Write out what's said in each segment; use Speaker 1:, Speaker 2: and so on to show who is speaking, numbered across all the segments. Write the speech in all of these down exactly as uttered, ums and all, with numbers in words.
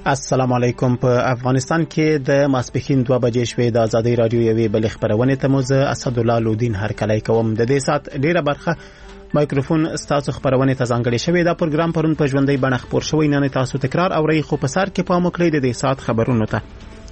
Speaker 1: السلام علیکم. په افغانستان کې د ماسپښین دوه بجې شوې د ازادي رادیو یوې بل خبرونه ته موزه اسدالله لودین هرکلی کوم. د دې سات ډیره برخه مایکروفون ستاسو خبرونه ته ځانګړې شوې. دا پروګرام پرون په ژوندۍ بڼه خبر شوی، نه تاسو تکرار اورئ، خو په سر کې پام وکړئ د دې سات خبرونو ته.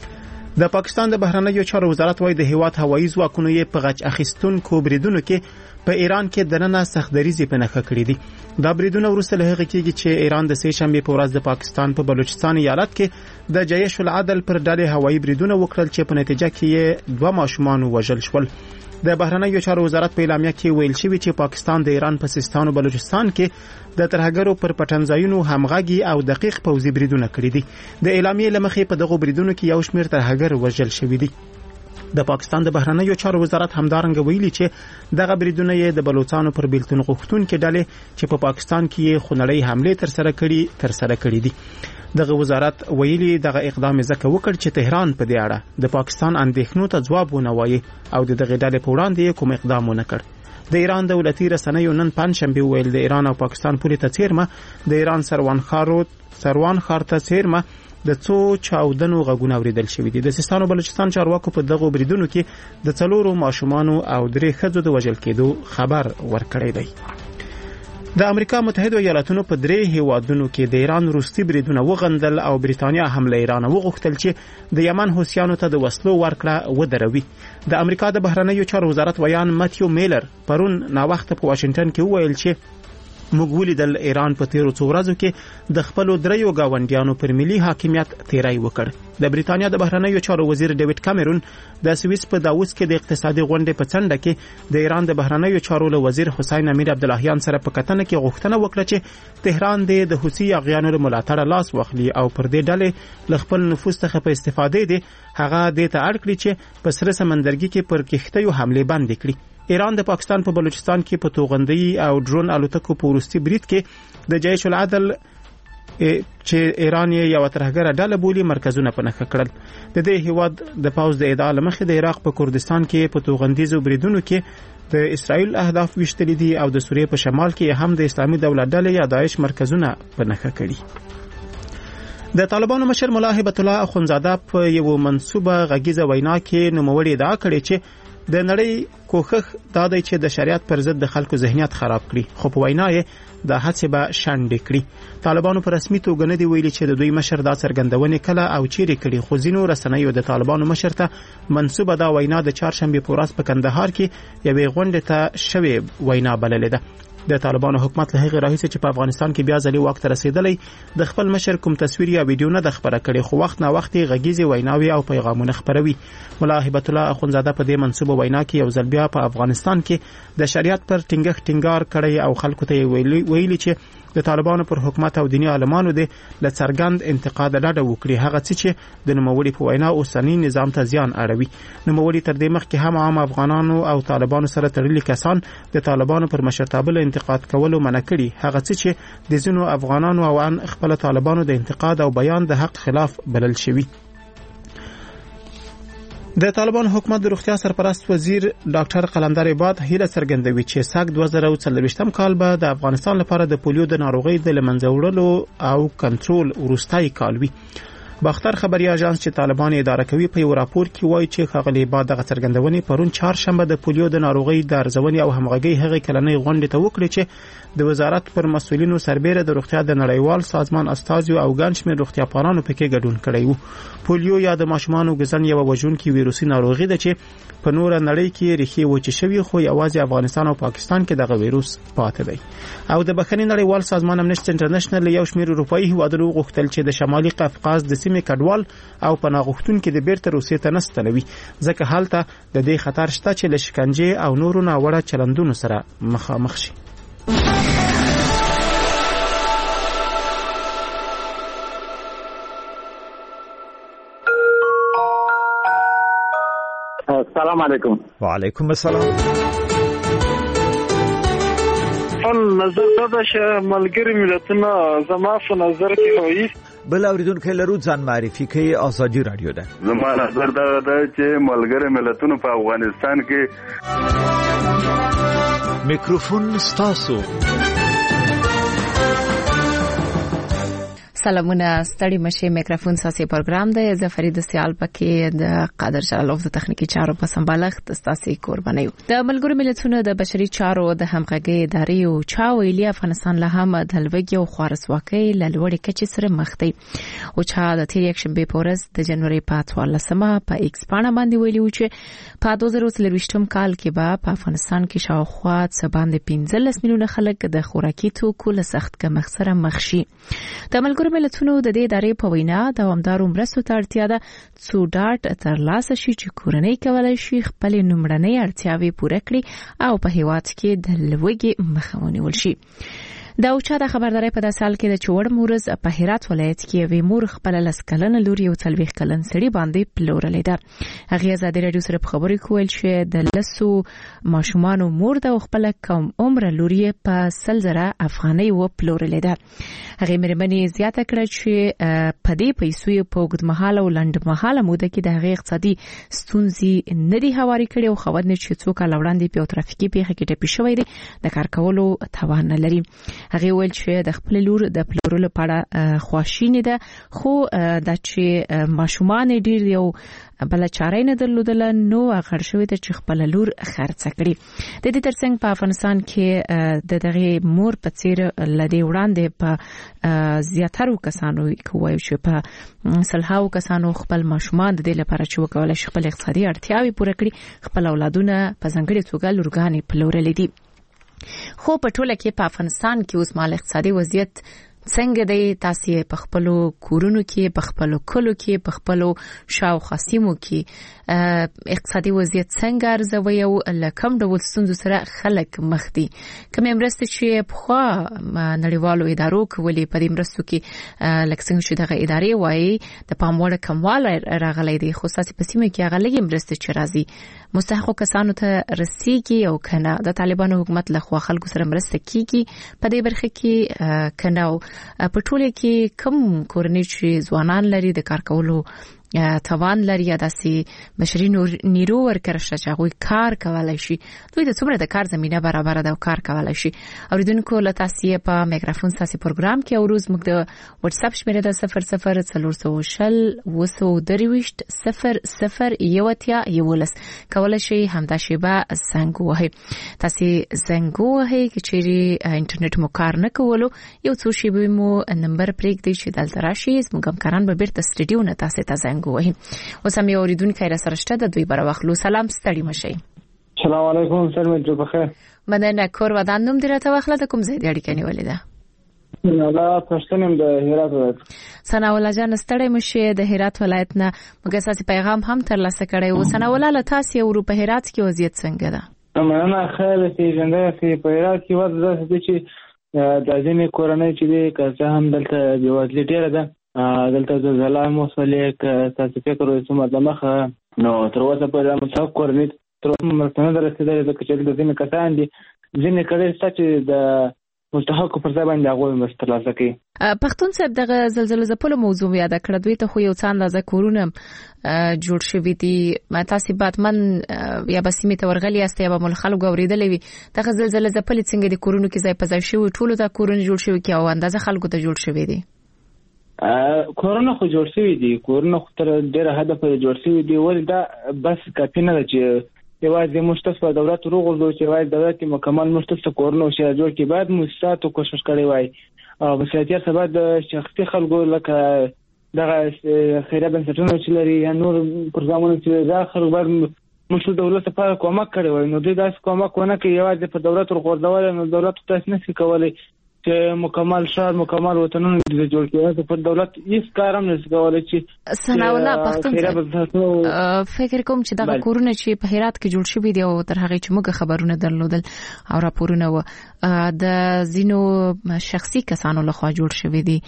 Speaker 1: د پاکستان د بهرنیو چارو وزارت وايي د هیواد هوایي ځواکونو یې په غچ اخیستونکو بریدونو کې په ایران کې دننه سختدریزي په نښه کړې دي. دا بریدونه وروسته له هغه کېږي چې ایران د سه شنبه په ورځ د پاکستان په بلوچستان ایالت کې د جیش العدل پر ډلې هوایي بریدونه وکړل چې په نتیجه کې دوه ماشومان وژل شول. د بهرنیو چارو وزارت په اعلامیه کې ویل شوی چې پاکستان د ایران په سیستان او بلوچستان کې د ترهګرو پر پټنځایونو همغږي او دقیق پوځي بریدونه کړی دي. د اعلامیې لمخې په دغه بریدونو کې یو شمېر ترهګر وژل شوی دي. د پاکستان د بهرنیو چارو وزارت همدارنګه ویلي چې دغه بریدونه یې د بلوچستان پر بیلتون غوښتونکو ډلې چې په پاکستان کې خونړۍ حمله تر سره کړي تر سره کړي دي. دغه وزارت ویلي دغه اقدام ځکه وکړ چې تهران په دې اړه د پاکستان اندېښنو ته ځواب ونه وایي او د دغه ډلې په وړاندې کوم اقدام ونه کړ. د ایران دولتي رسنیو نن پنځشنبه ویل د ایران او پاکستان پولې ته چیرمه د ایران سروان خارو سروان خار ته چیرمه د څو چاودنو غږونه اوریدل شوې دي. د سیستان او بلوچستان چارواکو په دغه بریدونو کې د څلورو ماشومانو او درې ښځو د وژل کېدو خبر ورکړی دی. د امریکا متحده ایالاتونو په درې هیوادونو کې د ایران روسي بریدونه وغندل او بریتانیا هم له ایران وغوښتل چې د یمن حوثیانو ته د وسلو ورکړه ودروي. د امریکا د بهرنیو چارو وزارت ویان ماتیو میلر پرون نا وخت په واشنگټن کې وویل چې موږ ولیدل ایران په تیرو څو ورځو کې د خپل دریو گاونډیانو پر ملي حاکمیت تیری وکړ. د بریتانیا د بهرنیو چارو وزیر ډیوډ کامرون د سویس په داووس کې د اقتصادي غونډې په څنډه کې د ایران د بهرنیو چارو له وزیر حسین امیر عبداللهیان سره په کتنه کې غوښتنه وکړه چې تهران د حوثي اغیانو له ملاتړ لاس واخلي او پر دې ډلې له خپل نفوذ څخه په استفادې دي هغه د ته اړ کړی چې په سره سمندرګي کې پر کښتیو حمله بند کړي. ایران د پاکستان په بلوچستان کې په توغندۍ او ډرون الوتکو په وروستي برید کې د جیش العدل چې ایران یې یو ترهګره ډله بولي مرکزونه په نښه کړل. د دې هیواد د پوځ د ادعا لمخې د عراق په کردستان کې په توغندیزو بریدونو کې د اسرائیل اهداف وشتلي دي او د سوریې په شمال کې هم د اسلامي دولت ډلې یا داعش مرکزونه په نښه کړي. د طالبانو مشر ملا هبت الله اخونزاده په یو منسوبه غږیزه وینا کې نوموړي ادعا کړې چې د نړۍ کوښښ دا دی چې د شریعت پر ضد د خلکو ذهنیت خراب کړي، خو په وینا یې د هڅې به شنډې کړي. طالبانو په رسمي توګه نه دی ویلي چې د دوی مشر دا څرګندونې کله او چیرې کړي، خو ځینو رسنیو د طالبانو مشر ته منسوبه دا وینا د چهارشنبه په ورځ په کندهار کې یوې غونډې ته شوې وینا بللې ده. د طالبانو حکومت له هغه راهیسې چې په افغانستان کې بیا ځلې واک ته رسیدلی د خپل مشر کوم تصویر یا ویډیو نه د خبره کړي، خو وخت نه وخت غږیزې ویناوي او پیغامونه خبروي. ملا هبت الله اخونزاده په دې منسوبه وینا کې یو ځل بیا په افغانستان کې د شریعت پر ټینګښت ټینګار کړی او خلکو ته ویلي ویلي چې د طالبانو پر حکومت او دینی عالمانو د لڅرګند انتقاد ډډه وکړي، هغه څه چې د نوموړي په وینا اوسنی نظام ته زیان اړوي. نوموړي تر دې مخکې هم عام افغانانو او طالبانو سره تړلي کسان د طالبانو پر مشرتابه له انتقاد کولو منع کړي، هغه څه چې د ځینو افغانانو او ان خپل طالبانو د انتقاد او بیان د حق خلاف بلل شوی. د طالبان حکومت د روغتیا سرپرست وزیر ډاکټر قلندر عباد هیله څرګندوي چې ساک دوه زره او څلوېښتم کال به د افغانستان لپاره د پولیو د ناروغۍ د لمنځه وړلو او کنټرول وروستۍ کال وي. باختر خبري اژانس چې طالبان اداره کوي په یو راپور کې وایي چې ښاغلي عباد دغه څرګندونې پرون چهارشنبه د پولیو د ناروغۍ د ارزونې او همغږۍ هغې کلنۍ غونډې ته وکړې چې د وزارت پر مسؤلینو سربېره د روغتیا د نړیوال سازمان استازیو او ګڼ شمېر روغتیاپالانو پکې ګډون کړی و. پولیو یا د ماشومانو ګزن یوه وژونکې ویروسي ناروغي ده چې په نوره نړۍ کې ریښې وچې شوي، خو یوازې افغانستان او پاکستان کې دغه ویروس پاتې دی. او د بخښنې نړیوال سازمان امنیسټي انټرنیشنل یو شمېر اروپایي هیوادونو غوښتل چې د شمالي قفقاز د سیمې کډوال او پناه غوښتونکي د بیرته روسیې ته نه ستنوي، ځکه هلته د دې خطر شته چې له شکنجې او نورو ناوړه چلندونو سره مخامخ شي.
Speaker 2: السلام علیکم.
Speaker 3: وعلیکم السلام.
Speaker 4: ان نظر دا چې ملګری ملتونه زما په نظر کې وایي
Speaker 3: بل اوریدونکو لرو ځان معرفي کوي. ازادي رادیو ده.
Speaker 5: زما نظر دا ده چې ملګری ملتونه په افغانستان کې
Speaker 3: میکروفون ستاسو.
Speaker 2: سلامونه ستړي مشه میکروفون ساسي پروګرام دی زه فرید سیال پکې د قادر جلالوف د تخنیکی چارو په سمبالښت ستاسو قرباني د ملګرو ملتونو د بشري چارو د همغږي ادارې او چا ویلي افغانستان له هم د لوګي او خوارسواکۍ له لوړې کچې سره مخ دی او چا د تیر یک شنبه پورز د جنوري په اتلسمه په ایکس پاڼه باندې ویلي و چې په دوه زره څلورویشتم کال کې به په افغانستان کې شاوخوا څه باندې پنځلس میلیونه خلک د خوراکي توکو له سخت کمښت سره مخ شي د ملګرو ملتونو د دې ادارې په وینا دوامدارو مرستو ته اړتیا ده څو ډاټ ترلاسه شي چې کورنۍ کولای شي خپل نومړنۍ اړتیاوې پوره کړي او په هیواد کې د لوږې مخه ونیول شي دا اوچا د خبرداري په داسې حال کې د چوړ مورز په هرات ولایت کې وی مور خپل لسکلن لوري او تلويخ کلن سړي باندې پلورلې ده هغه ازادي رادیو سره په خبري کول چې د لسو ماشومان مور د خپل کم عمر لوري په سلزره افغاني و پلورلې ده هغه مېرمنې زیاته کړه چې په دې پیسو په وګړمحاله او لنډمحاله موده کې د هغه اقتصادي ستونزې ندي هواري کړي او خو نه چې څوک لاوړاندې په ترافیکي پیښه کې ټپي شوی دی د کار کولو توان نه لري هغه ویل چې د خپل لور د پلورلو لپاره خواشینی ده خو د چې ماشومان ډیر یو بل چاره نه درلودل نو غړ شوی ته چې خپل لور خرڅ کړي د دې ترڅنګ په افغانستان کې د دغه مور په څیر لدی وړاندې په زیاترو کسانو کوي چې په سلهاو کسانو خپل ماشومان د دې لپاره چې وکولای شي خپل اقتصادي اړتیاوې پوره کړي خپل اولادونه په ځنګړي توګه لورګانې پلورلې دي خو په ټوله کې په افغانستان کې اوس مال اقتصادي وضعیت څنګه دی تاسو په خپل کورونو کې په خپل کلو کې په خپل شاو خاصیمو کې اقتصادي وضعیت څنګه ارزوي او لکم ډول ستونزو سره خلک مخ دي کوم مرسته چې په خوا نړیوالو ادارو کولې په دې مرستو کې لکه څنګه چې دغه ادارې وایي د پاموړ کمواله راغلي دي خو تاسو په سیمه کې هغه لګي مرسته چې راځي مستحقو کسانو ته رسیږي او کنه د طالبانو حکومت له خوا خلکو سره مرسته کیږي په دې برخه کې کنه په ټوله کې کم کورنۍ چې ځوانان لري د کار کولو توان لري یا داسې بشري نیرو ورکړل شي چې هغه کار کولای شي دوی د څومره د کار زمينه برابر ده او کار کولای شي اوریدونکو له تاسو په میکروفون ساسي پروګرام کې او روز موږ د واتس اپ شمیره د صفر صفر څلور شل وسو درويشت صفر صفر یوتیا یولس کولای شي همدا شیبه زنګ وهي تاسو زنګ وهي چې انټرنیټ مو کار نه کولو یو څو شیبه مو نمبر پریک دی چې دلته راشي زموږ همکاران به بیرته سټډیو نه تاسو ته زنګ وهي اوس هم یو اوریدونکو را سره شته د دوی بر واخلو سلام ستړي مشي
Speaker 4: سلام علیکم سر مې جو بخیر
Speaker 2: مننه کور ودان نوم درته واخله د کوم ځای دی اړیکه نیولې ده
Speaker 4: الله پښتنم د هرات ولایت
Speaker 2: ثنا الله جان ستړي مشي د هرات ولایت نه موږ اساسي پیغام هم ترلاسه کړی و ثنا الله له تاسو یو په هرات کې وضعیت څنګه ده
Speaker 4: مننه خیر چې ژوند في په هرات کې وضعیت د چې د ځینې کورنۍ چې د که هم دلته بیوازلي ډیره ده دلته زلزلہ موصله ک تاسو فکر وسو مدمخه نو تر اوسه په مصاب کورنۍ تر اوسه مرسته نه رسیدلې د کچې د ځینې کسان دي ځینې کړي چې د مستحق پر ځای باندې هغه مستلزه کوي
Speaker 2: پښتون صاحب دغه زلزلې زپلو موضوع یاد کړه دوی ته خو یو څه اندازه کورونه جوړ شوی دي تاسو باتمن یا بسیمه تورغلی است یا به مل خلکو اوریدلې وي دغه زلزلې زپلې څنګه د کورونو کې ځای په ځای شوی ټولو ته کورونه جوړ شوی کې او اندازه خلکو ته جوړ شوی دي
Speaker 4: کورونه خو جوړ شوی دي کورونه خو تر ډیره حد پورې جوړ شوی دي ول دا بس کافي نه ده چې یوازې مشترک دولت روغو چې وایي دولت مکمل مشترک کورونه شي جوړ کی بعد مؤسساتو کوشش کړي وای او بسیاتیا سبب د شخصي خلکو لکه دغه خیریه بنسټونو چې لري یا نور پروګرامونه چې داخل ور مشو دولت په کومک کړي وای نو دوی داس کومک ونه کوي یوازې په دولت ورغورځول نو دولت تاسو نه کوي چې مکمل شهر مکمل وطنونه د جوړ کېږي په دولت هیڅ کار هم نشي کولای چې
Speaker 2: ثنا الله پښتون فکر کوم چې دا کورونه چې په هرات کې جوړ شوی دی او تر هغه چې موږ خبرونه درلودل او راپورونه و د زینو شخصي کسانو لخوا جوړ شوی دی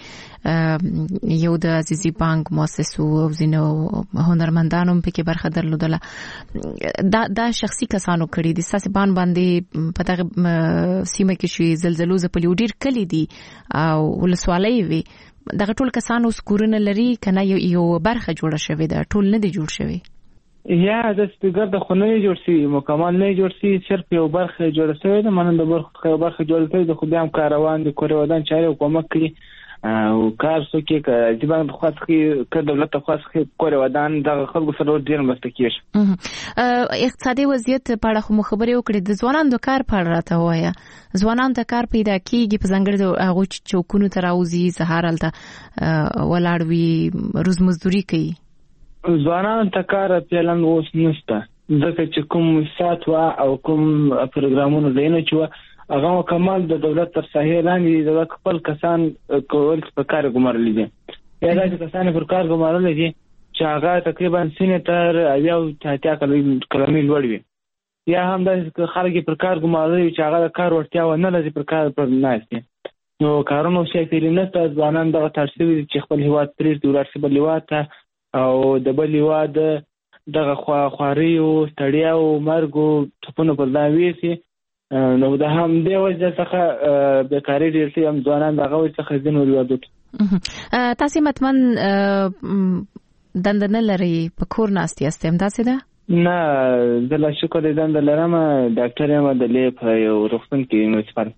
Speaker 2: یو د عزیزي بانک مؤسسو او زینو هنرمندانو په کې برخه درلودل دا دا شخصي کسانو کړی دي ساسي بان باندې په دغه سیمه کې شي زلزلو زپلی ډیر کلی دي او ولسوالۍ وي دغه ټول کسانو سکورونه لري کنه یو برخه جوړه شوی ده ټول نه دي جوړ شوی
Speaker 4: یا د سپیکر د خونه جوړ شي مکمل نه جوړ شي صرف یو برخه جوړه شوی ده مننه د برخه برخه جوړه شوی د خو بیا هم کاروان د کور ودان چاري کومک کړي او کار څه کې ک د بانک خاص کې ک دولت خاص کې کور ودان د خلکو سره ډیر مرسته کیږي.
Speaker 2: اقتصادي وضعیت په اړه خو خبرې وکړې، د ځوانانو د کار په اړه راته وایا. ځوانان ته کار پیدا کیږي په ځنګړي هغه چوکونو ته راوځي، سهار هلته ولاړ وي، روز مزدوري کوي.
Speaker 4: ځوانانو ته کار پیلن اوس نشته ځکه چې کوم سات وا او کوم پروګرامونه دینه چې هغه کمال د دولت تر ساحې لاندې د خپل کسان کول په کار ګمارل دي. یا د کسان پر کار ګمارل دي چې هغه تقریبا سینټر او تاتیا کلمې لوړ وي، یا هم د خلک پر کار ګمارل چې هغه کار ورتیا و نه لري پر کار پر ناشته. نو کارونو چې پیرینه ته ځوانان دغه ترسوي چې خپل هیواد پرې دولت څخه بل هیواد ته او د بل هیواد دغه خوا خواري او ستړیا او مرګ ټپونه پر داوي سي. نو د هم دی وجه څخه بیکاری ډیر سي، هم ځوانان دغه وجه څخه ځین وريادو.
Speaker 2: تاسو متمن دند نه لري په کور ناستي استم داسې ده؟
Speaker 4: نه د لا شکر دند لرم، ډاکټر یم د لې په یو روغتون کې نوسپر.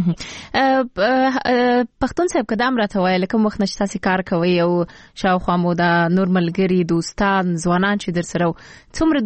Speaker 2: پښتون صاحب قدم راته وای لکه مخ نشته سي کار کوي او شاوخوا مو دا نور ملګری دوستان ځوانان چې در سره څومره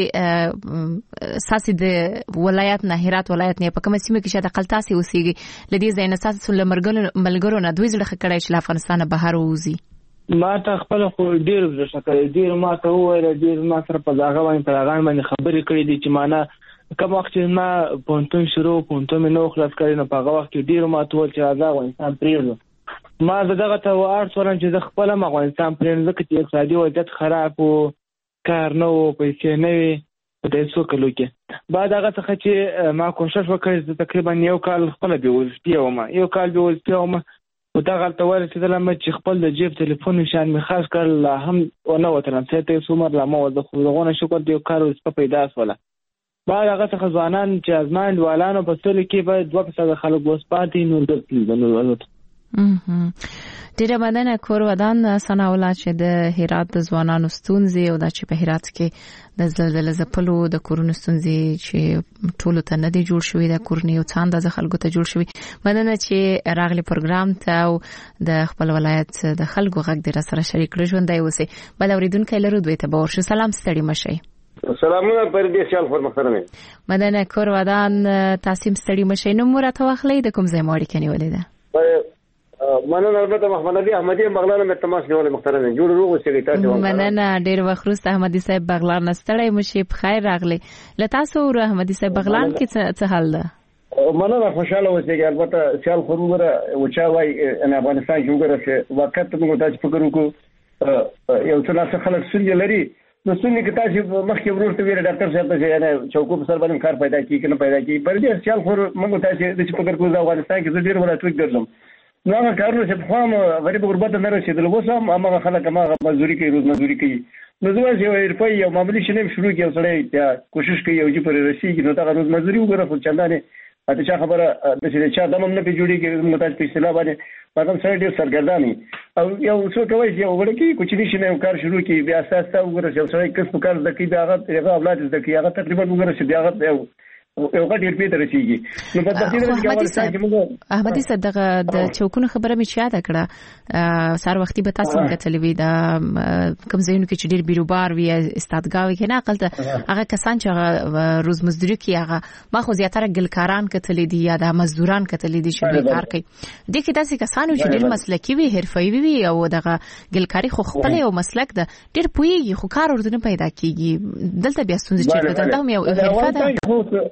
Speaker 2: دوی ساسي د ولایت نه هرات ولایت نه په کومه سیمه کې شاته قلتاسي وسیږي لدی زین اساس لمرګل ملګرو نه دوی زړه کړای چې افغانستان بهر ووزي.
Speaker 4: ما ته خپل خو ډیر ځکه ډیر ما ته وایي ډیر ما سره په ځاګه باندې په هغه باندې خبرې کړې دي چې معنا کوم وخت چې ما پونتون شروع پونتون مې نو خلاص کړی نو په هغه وخت کې ډیر ما ته ول چې راځه افغانستان پریږدو. ما دغه ته وارث ورن چې د خپل افغانستان پریږدم ځکه چې اقتصادي وضعیت خراب او کار نه او پیسې نه وي په دې څو کلو کې. بعد هغه څخه چې ما کوشش وکړ تقریبا یو کال خپل به وځي ما یو کال به وځي ما او دا غلطه وره چې دلته چې خپل د جیب ټلیفون نشان می خاص کړل هم ونه وترم ته ته څومره لا مو د خلغونه شکر دی کار وسپه پیدا سواله. بعد هغه څخه ځوانان چې ازمان والانو په ټول کې به دوه پسې خلک وسپاتې نور د نور
Speaker 2: ډیره مننه کور ودان سنا ولا چې د هرات د ځوانانو ستونزې او د چې په هرات کې د زلزلې زپلو د کورونو ستونزې چې ټول ته نه دی جوړ شوی د کورنۍ او څاند د خلکو ته جوړ شوی. مننه چې راغلي پروګرام ته او د خپل ولایت د خلکو غږ در سره شریک کړو. ژوندۍ اوسئ. بل اوریدونکو لرو دوی ته باور شو. سلام ستړي مشئ.
Speaker 6: سلامونه پر دې سیال خور محترمه.
Speaker 2: مننه کور ودان تاسیم ستړي مشئ. نو مرته واخلې د کوم ځای ماړی کني ولې ده؟
Speaker 6: مننه البته محمد علي احمدي بغلان مې تماس نیولې محترمه جوړ روغ اوسې تاسو.
Speaker 2: مننه ډیر وخت وروسته احمدي صاحب بغلان نستړی مشي په خیر راغلی. لتاسو ور احمدي صاحب بغلان کې څه حال ده؟
Speaker 6: مننه خوشاله اوسې البته سیال خروره او چا وای ان افغانستان کې وګوره وخت موږ تاسو فکر وکړو یو څه څه خلک سوري لري نو سونی کې تاسو مخکې ورته ویل ډاکټر صاحب ته یعنی چوکو په سر باندې کار پیدا کیږي کنه پیدا کیږي پر دې سیال خور موږ تاسو د فکر کوو افغانستان کې ډیر ولا ټوک ګرځم نو هغه کارونه چې په خام غریب غربت نه رسیدل وو سم هغه خلک هغه مزدوري کوي روز مزدوري کوي نو زما چې ورپای یو معمولی شنه شروع کیو سره کوشش کوي او چې پر رسیږي نو دا روز مزدوري وګوره خو چندانه اته چا خبره د چې چا دمم نه پیجوړي متاج په اصطلاح باندې پاتم سره ډیر سرګرداني او یو څه کوي چې وګړي کې کوچ نشي نه کار شروع کی بیا اساس تا وګوره چې سره کس په کار د کې دا هغه اولاد د کې هغه تقریبا وګوره چې بیا هغه یو غټ پیټر رسیږي نو په دې کې چې اول ځای موږ
Speaker 2: احمدي صدقه د چوکونو خبره مې یاد کړه سار وختي به تاسو کتلې وي دا کوم ځایونو کې چې ډیر بیروبار وي استادګاوي کې نه عقلته هغه کسان چې هغه روز مزدوري کوي هغه ما خو زیاتره ګلکاران کتلې دي یا د مزدوران کتلې دي چې کار کوي د کې تاسو کسانو چې ډیر مسلکي وي حرفي وي او دغه ګلکاري خو خپل یو مسلک ده ډیر پويږي خو کار ورته پیدا کیږي دلته بیا ستونزې چې دلته هم یو حرفه ده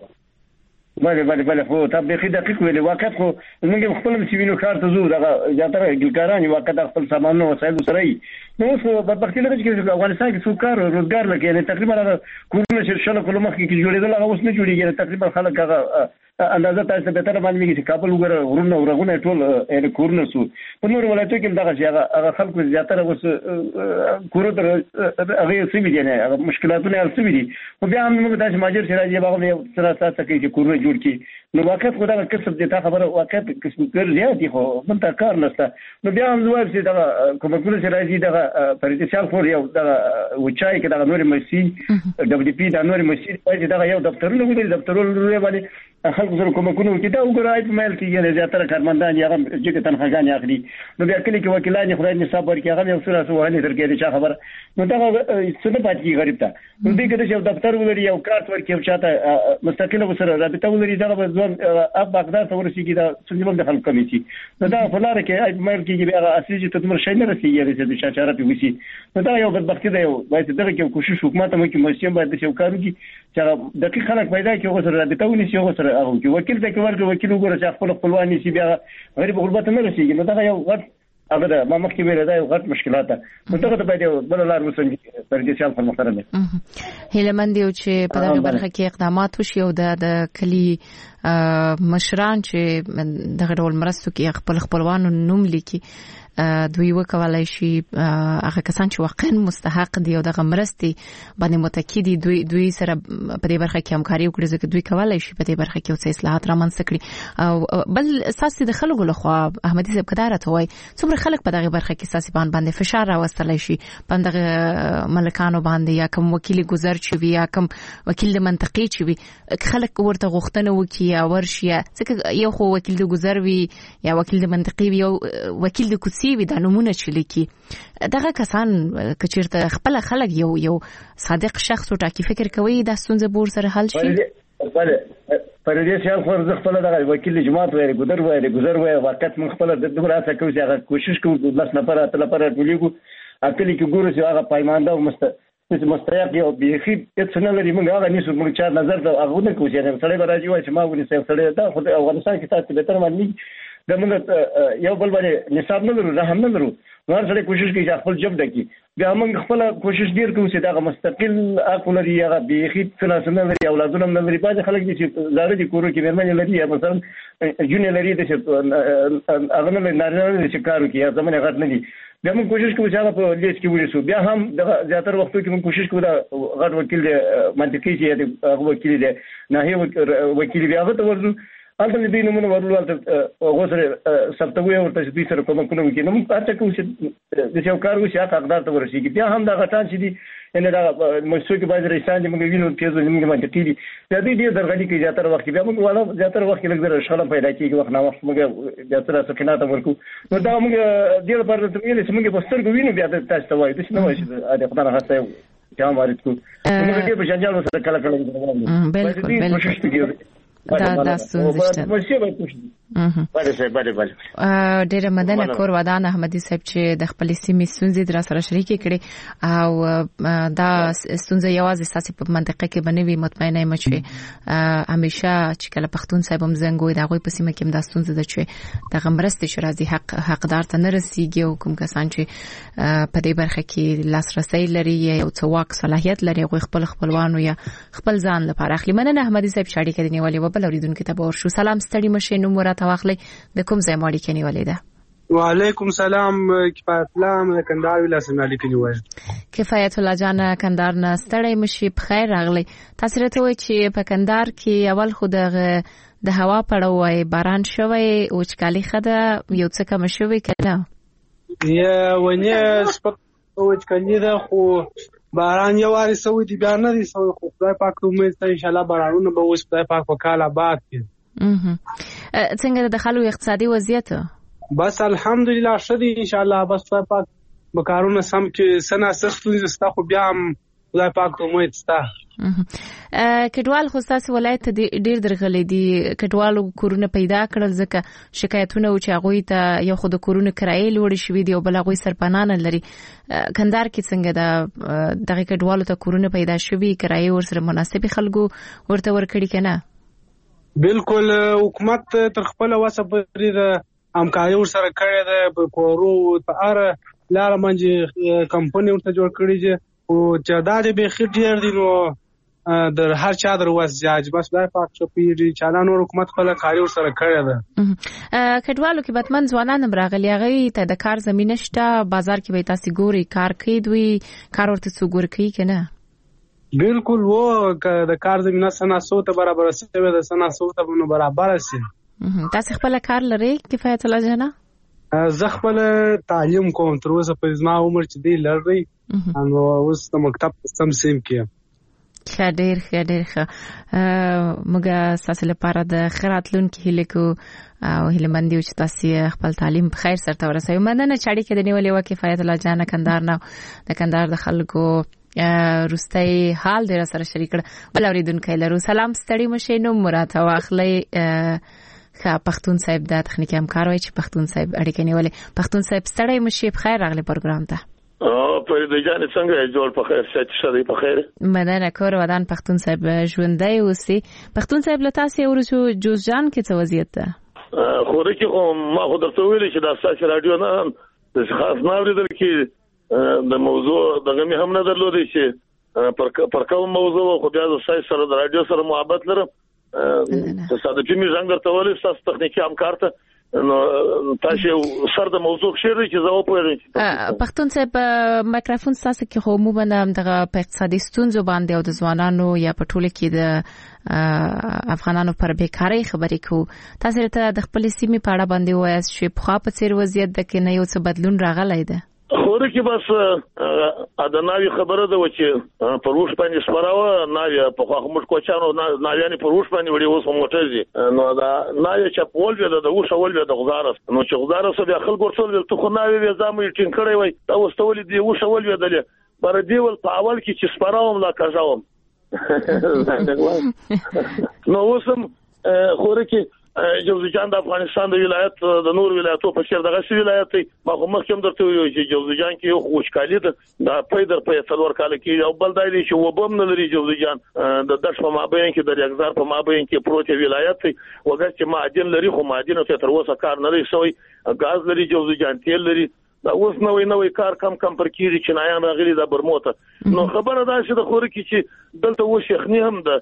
Speaker 6: بله بله بله خو تطبیقي دقیق ویلي واقعیت خو موږ خپل مسیوینو کار ته زو دغه زیاتره ګلکاران واقعیت خپل سامان او وسایل سره ای نو اوس په بدبختي لږ کې افغانستان کې څو کار روزګار لکه یعنی تقریبا کورونه چې شل کلو مخکې کې جوړېدل هغه اوس نه جوړیږي تقریبا خلک هغه اندازه تاسو به تر باندې چې کابل وګوره ورونه ورغونه ټول یعنی کورونه سو په نور ولایتو کې دغه چې هغه خلکو زیاتره اوس کورو تر هغه سیمه دي نه مشکلاتونه حل سوي دي خو بیا هم موږ تاسو ماجر چې راځي باغ سره تاسو کې چې کورونه جوړ کی نو واقعیت خو دا کسب دي تا خبره واقعیت کسب کړل زیات خو من تا کار نشته نو بیا هم زوال چې دا کومکونه چې راځي دا پرېتشال فور یو دا وچای کې دا نور مسي دبليو پی دا نور مسي چې دا یو دفترونه وګړي دفترونه باندې خلکو سره کومکونه وکړي دا وګورئ په مال کې یې زیاتره کارمندان یې هغه چې تنخواګانې اخلي نو بیا کله کې وکیلان خدای نصاب ورکړي هغه یو څه وهلې درکې دي خبر نو دا څه نه پاتې غریب ته نو دې کې چې دفتر ولري یو کارت ورکړي او چاته مستقله سره رابطه ولري دا به ځوان اب بغداد ته ورسیږي دا څنګه د خلکو کمیټي نو دا فلاره کې مال کې بیا اصلي چې تدمر شي نه رسیږي چې د شاچاره په وسی نو دا یو بدبختی دی باید دغه کې کوشش حکومت مو کې مسیم باید چې وکړي چې دقیق خلک پیدا کړي او سره رابطه ونیسي او سره هغه کې وکیل ته کې ورکړي وکیل وګوره چې خپل خپلوان نشي بیا غریب غربت نه رسیږي نو دا یو غټ هغه دا ما مخکې ویل دا یو غټ مشکلات ده نو دا ته باید بل لار وسنګي تر دې چې په مخره ده
Speaker 2: هیلمن دی چې په دغه برخه کې اقدامات وشي او د کلی مشران چې دغه ډول مرستو کې خپل خپلوانو نوم لیکي دوی وکولای شي هغه کسان چې واقعا مستحق دي او دغه مرستي باندې متکی دي دوی دوی سره په دې برخه کې همکاري وکړي ځکه دوی کولای شي په دې برخه کې اوس اصلاحات رامنځته کړي او بل اساسي د خلکو له خوا احمدي صاحب کدارته وای څومره خلک په دغه برخه کې اساسي باندې فشار راوستلای شي په دغه ملکانو باندې یا کوم وکیل گذر چي وي یا کوم وکیل منطقي چي وي خلک ورته غوښتنه وکي یا ورشي ځکه یو خو وکیل د گذر وي یا وکیل منطقي وي او وکیل د سی وی د نمونه چلیکي دغه کسان کچیرته خپل خلک یو یو صادق شخص او ټاکی فکر کوي د ستونزې بور سره حل شي
Speaker 6: بله پر دې چې خو زه خپل دغه وکیل جماعت وایي ګذر وایي ګذر وایي وخت من خپل د دغه راځه کوي چې هغه کوشش کوي د لاس نه پر اتل پر ټولېګو اکلی کې ګورو چې هغه پایمانده او مست چې مستحق یو بيخي هیڅ نه لري موږ هغه نیسو موږ چا نظر ته هغه نه کوي چې سړی به راځي وایي چې ما ونی سړی دا خو افغانستان کې تاسو به تر باندې د موږ یو بل باندې نصاب نه لرو رحم نه لرو نو هر څړي کوشش کوي چې خپل جب دکی بیا موږ خپل کوشش ډیر کوو چې دا مستقل عقل لري هغه بيخي څه نه لري اولادونه نه لري باید خلک دي چې زاره دي کورو کې مېرمن لري یا مثلا جون لري چې هغه نه نه چې کارو کې زمونه غټ نه دي بیا موږ کوشش کوو چې هغه په لیست کې ونیسو بیا هم د زیاتره وختو کې موږ کوشش کوو دا غټ وکیل منطقي چې هغه وکیل دی نه هي وکیل بیا هغه ته ورزو البته دې نمونه ورول البته غوسره سپتوي او تاسو دې سره کوم کوم کې نو تاسو کوم چې د یو کار وشي هغه حقدار ته ورسیږي بیا هم دا غټان چې دي ان دا مشروع کې باید رئیسان دې موږ وینو چې زموږ موږ باندې کېدي دا دې دې درغلي کې زیاتره وخت بیا موږ والا زیاتره وخت لږ در شغله پیدا کیږي وخت نه وخت موږ زیاتره سکینات ورکو نو دا موږ دې لپاره ته ویل چې موږ په سترګو وینو بیا تاسو ته وایي چې نو وایي چې خدای هڅه کوي مارید کو موږ دې په جنجال سره کله کله
Speaker 2: بالکل بالکل دا دا ستونزه
Speaker 6: بله بله بله
Speaker 2: ډېر مدنه کور ودان احمدي صاحب چې د خپل سیمې ستونزې در سره شریک کړي او دا ستونزه یوازې ساسي په منطقه کې بنوي مطمئنه یم چې همیشه چې کله پښتون صاحب هم زنګوي دا غوي په سیمه کې د ستونزه ده چې د غمرستي شرازي حق حقدار ته نه رسیږي او کوم کسان چې په دې برخه کې لاسرسي لري یا څواک صلاحيت لري غوي خپل خپلوانو یا خپل ځان لپاره اخلي مننه احمدي صاحب شاړي کې نیولې بل اوریدونکو ته باور شو سلام ستړي مشه نو مراد واخلي د کوم ځای ماړي کې نیولې ده
Speaker 7: وعلیکم سلام کفایت الله من کندهار ولایت سمنالي کې نیولې
Speaker 2: کفایت الله جان کندهار نه ستړي مشه په خیر راغلي تاسو راته وایي چې په کندهار کې اول خو د د هوا پړوي باران شوی او چکالي خده یو څه کم شوی کنه
Speaker 7: یا ونه سپک او چکالي ده خو باران یو واري سوي دي بیا نه دي سوي خو خدای پاک امید ته ان شاء الله بارانونه به اوس خدای پاک وکاله آباد کړي
Speaker 2: اه څنګه د خلکو اقتصادي وضعیت
Speaker 7: بس الحمدلله شدي ان شاء الله بس خدای پاک بکارونه سم چې سنا سختو زستا خو بیا هم خدای پاک امید ستا
Speaker 2: کډوال خو تاسو ولایت ډیر درغلي دي کډوالو کورونه پیدا کړل ځکه شکایتونه او چې هغه ته یو خود کورونه کرایې لوړ شوې دي او بل هغه سرپنان لري کندهار کې څنګه دا دغه کډوالو ته کورونه پیدا شوې کرایې ورسره مناسب خلکو ورته ورکړي کنه
Speaker 7: بالکل حکومت تر خپل وسه پرې د همکاري ورسره کړې ده په کورو په اړه لار منځ کمپنی ورته جوړ کړی چې او چې دا دې به خیر ډیر دي نو در هر چا در وځي بس دا پاک شپې چې نور حکومت خپل کاری ورسره کړی ده
Speaker 2: کډوالو کې بتمن ځوانان راغلي هغه ته د کار زمينه شته بازار کې به تاسو ګوري کار کوي دوی کار ورته څو ګور کوي کنه
Speaker 7: بالکل وو د کار زمينه سنا سوته برابر سوي د سنا سوته نو برابر سي
Speaker 2: تاسو خپل کار لري کفایت الله جنا
Speaker 7: زه خپل تعلیم کوم تر اوسه په ځما عمر چې دی لري نو اوس د مکتب سم سیم کې
Speaker 2: ښه ډېر ښه ډېر ښه موږ ستاسو لپاره د خیراتلون کې هیله کوو او هیله مند یو چې تاسو خپل تعلیم په خیر سره ورسوي. مننه چې اړیکه د نیولې وکي کفایت الله جان کندهار نه د کندهار د خلکو روستي حال دې سره شریک کړ. بل اوریدونکو لرو سلام ستړي مشه نو مراد واخلې ښه پښتون صاحب د تخنیکی همکار وای چې پښتون صاحب اړیکه نیولې. پښتون صاحب ستړي مشه په خیر راغلی پروګرام ته.
Speaker 8: او فرید جان څنګه جوړ په خیر ست شې په خیر.
Speaker 2: مدنه کور ودان پښتون صاحب ژوندۍ اوسي. پښتون صاحب لته سي ورسو جوز جان کې څه وضعیت ده؟
Speaker 8: خو رکی ما خو درته ویل چې د اساس رادیو نه د خاص ناوریدل کې د موضوع دغه مې هم نه درلودي چې پر پر کوم موضوع خو بیا د سای سره د رادیو سره محبت لرم. تصادفي مې څنګه درته ویل تاسو تخنیکی همکار ته نو تاسو سر د موضوع شری چې زه وپوهیږم.
Speaker 2: پښتون صاحب مایکروفون تاسو کې خو مو باندې دغه په اقتصادي ستونزو باندې او د ځوانانو یا په ټوله کې د افغانانو پر بیکاری خبرې کو. تاسو ته د خپل سیمې په اړه باندې وایي چې په خاطر څیر وضعیت د کې نه یو څه بدلون راغلی دی.
Speaker 8: خو کې بس ادناوی خبره ده چې پروش باندې سپراوه نه په خو موږ کوچانو نه یعنی پروش باندې وړي اوس موټر دي نو دا نه چې پول وی د وښه ول وی د غزارس نو چې غزارس بیا خلک ورسول ته خو نه وی زامې ټینګ کړی وای دا وستول دي وښه ول وی دله بر دیول په اول کې چې سپراوم لا کاژاوم نو اوسم خو کې جوزجان د افغانستان د ولایت د نور ولایتو په شر دغه سی ولایت ما خو مخکې درته ویل چې جوزجان کې یو خوشکالي ده د پیدر په څلور کال کې او بل دایلی چې وبم نه لري جوزجان د دښ په مابین کې د یکزار په مابین کې پروت ولایت وګر چې معدن لري خو معدن ته تر اوسه کار نه لري سوی غاز لري جوزجان تیل لري دا اوس نوې نوې کار کم کم پر کیږي چې نایان راغلي د برموته نو خبره ده چې د خور کې چې دلته و شیخنی هم د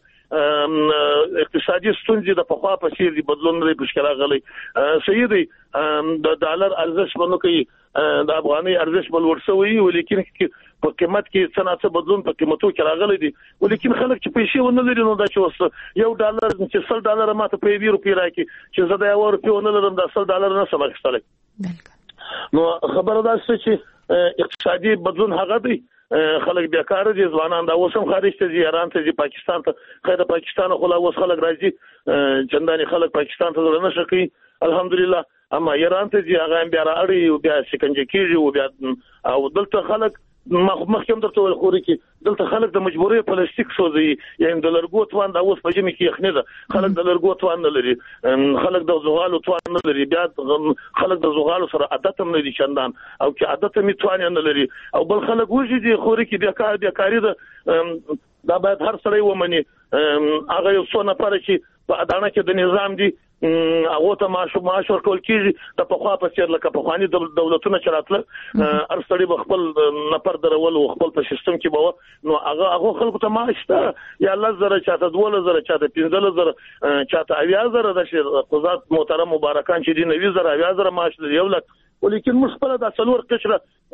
Speaker 8: اقتصادي ستونزې د پخوا په څیر دي بدلون لري مشکل غلي سیدي د ډالر ارزش باندې کوي د افغاني ارزش بل ورسوي ولیکن په قیمت کې څنګه بدلون په قیمتو کې راغلي دي ولیکن خلک چې پیسې ونه لري نو دا چې یو ډالر چې سل ډالر ماته په یو روپی راکې چې زه دا یو روپی ونه لرم دا سل ډالر نه سم اخیستل نو خبره ده چې اقتصادي بدلون هغه دی خلک بیکار دي ځوانان دا اوسم خارج ته ځي ایران ته ځي پاکستان ته خیر پاکستان خو لا اوس خلک راځي چنداني خلک پاکستان ته ځل نه شي الحمدلله اما ایران ته ځي هغه بیا راړي او بیا سکنجه کیږي او بیا او دلته خلک مخکې درته ویل خوري کې دلته خلک د مجبوري پلاستیک سوزي یعنی د لرګو توان دا اوس په جمی کې یخنه ده خلک د لرګو توان نه لري خلک د زغالو توان نه لري بیا خلک د زغالو سره عادت هم نه دي چندان او چې عادت می توان نه لري او بل خلک وږي دي خوري کې بیا کار بیا کاری ده دا باید هر سړی ومني هغه یو څو نفر چې په اډانه کې د نظام دي هغه ته معاش معاش ورکول کیږي د پخوا په څیر لکه په خواني دولتونو چراتله ارستړي بخپل نفر درول او خپل په سیستم کې به نو هغه هغه خلکو ته معاش ته یا الله زره چاته دوله زره چاته پنځله زره چاته اویا زره د قضات محترم مبارکان چې دی نوي زره اویا زره معاش لري یو لک ولیکن مشکله د څلور قشره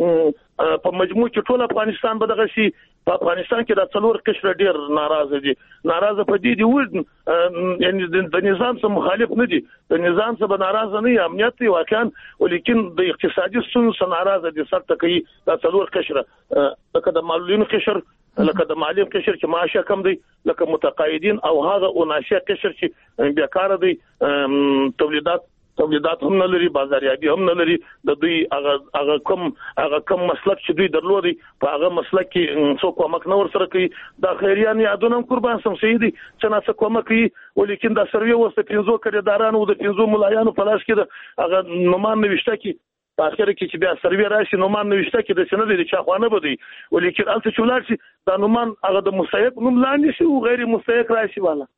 Speaker 8: په مجموع کې ټول افغانستان به دغه شي په افغانستان کې د څلور قشره ډیر ناراضه دي ناراضه په دې دی و یعنی د نظام سره مخالف نه دي د نظام سره ناراضه نه امنیت دی واقعا ولیکن د اقتصادي ستونزو سره ناراضه دي سره کوي د څلور قشره لکه د معلولینو قشر لکه د معلم قشر چې معاش کم دی لکه متقاعدین او هغه او ناشئ قشر چې بیکاره دي تولیدات تولیدات هم نه لري بازاریابي هم نه لري د دوی هغه هغه کم هغه کم مسلک چې دوی درلودي په هغه مسلک کې څوک کومک نه ورسره کوي د خیریان یادونه قربان سم سیدي چې نه څه کومک کوي ولیکن د سروي وسته پنځو کړهدارانو د پنځو ملایانو په لاس کې د هغه نومان نوښته کې په اخر کې چې بیا سروي راشي نومان نوښته کې د سند د چاخوانه بده ولیکن الته چولار شي د نومان هغه د مستحق نوم لاندې شي او غیر مستحق راشي والا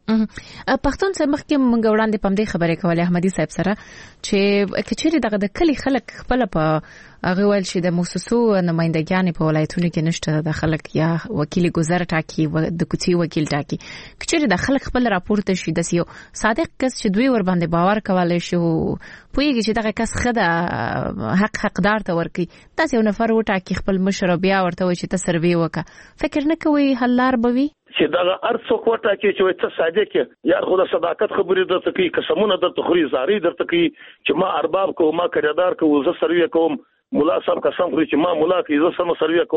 Speaker 2: پښتون څخه مخکې مونږ وړاندې پم دې خبرې کولې احمدي صاحب سره چې کچېری دغه د کلی خلک خپل په هغه ویل چې د موسسو نمائندګان په ولایتونو کې نشته د خلک یا وکیل گذر ټاکي د کوڅې وکیل ټاکي کچېری د خلک خپل راپورته شي د یو صادق کس چې دوی ور باندې باور کولای شي پوهیږي چې دغه کس خدای حق حقدار ته ورکی تاسو یو نفر وټاکي خپل مشر بیا ورته وي چې ته سروي وکړه فکر نه کوي حلار بوي
Speaker 8: چې دا ارڅ کوټه کې چې څه صادق یا خو د صداقت خبرې درته کوي قسمونه درته خوري زاري درته کوي چې ما ارباب کو ما کړهدار کو زه سروي کوم مولا صاحب قسم خوري چې ما مولا کې زه سم سروي کوم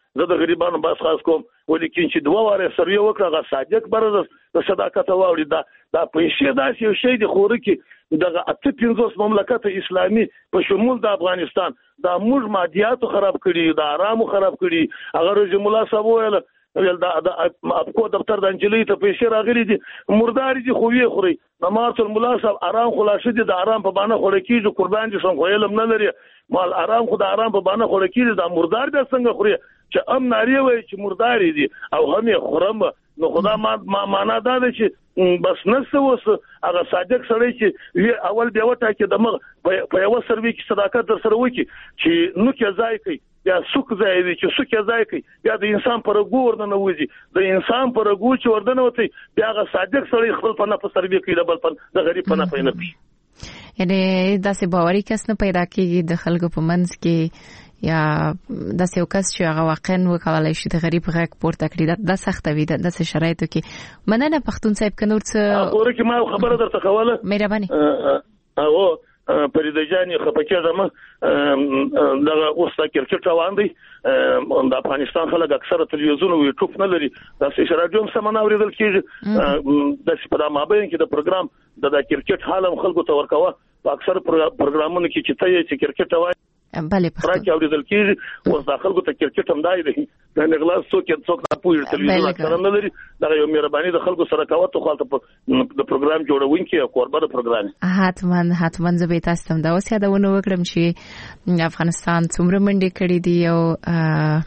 Speaker 8: زه د غریبانو بس خاص کوم ولیکن چې دوه واره سروي وکړه غا صادق برز د صداقت واوري دا دا پیسې داسې یو شی دی خوري کې دغه اته پنځوس مملکت اسلامي په شمول د افغانستان دا موږ مادیاتو خراب کړي دا آرامو خراب کړي هغه رجل مولا صاحب ویل ویل دا د اپکو دفتر د انجلۍ ته پیسې راغلي دي مرداري دي خو یې خوري نمارت الملا صاحب آرام خلاص دي د آرام په باندې خور کېږي قربان دي څنګه علم نه لري مال آرام خو د آرام په باندې خور کېږي دا مردار د څنګه خوري چې ام ناری وای چې مرداري دي او هم خورم نو خدا ما معنا دا ده چې بس نسه وس هغه صادق سره چې اول بیا وټا کې د مغ په یو سروي کې صداقت در سره وکي چې نو کې ځای کوي یا سوق ځای وي چې سوق ځای کوي یا د انسان پر ګور نه نوځي د انسان پر ګور چې وردن وتی بیا هغه صادق سره خپل په نه په سروي کې د بل په د غریب په نه پېنه پی
Speaker 2: یعنی داسې باوري کس نه پیدا کیږي د خلکو په منځ کې یا د یو کس چې هغه واقعا وکولای شي د غریب غږ پورته کړي د سخت وي د شرایطو کې مننه پښتون صاحب کنور څه
Speaker 8: اوري کې ما خبره درته کوله
Speaker 2: مهرباني
Speaker 8: او پرېد جاني خپکه زمه دغه اوس د کرکټ روان دی د افغانستان خلک اکثره تلویزیون او یوټیوب نه لري د سیشراډیوم سمونه اوریدل کیږي د سپدا مابین کې د پروګرام د کرکټ حالم خلکو ته ورکوه په اکثر پروګرامونو کې چې ته چې کرکټ وایي
Speaker 2: بله پښتو
Speaker 8: راکې اوریدل کیږي اوس د خلکو ته کرکټ هم دای دی د نغلاس څوک څوک نه پوهیږي تلویزیون اکثر نه لري دا یو مهرباني د خلکو سره کاوه ته خپل د پروګرام جوړونکي او قربانه پروګرام
Speaker 2: حتما حتما زه به تاسو ته دا اوس یادونه وکړم چې افغانستان څومره منډي کړې دي او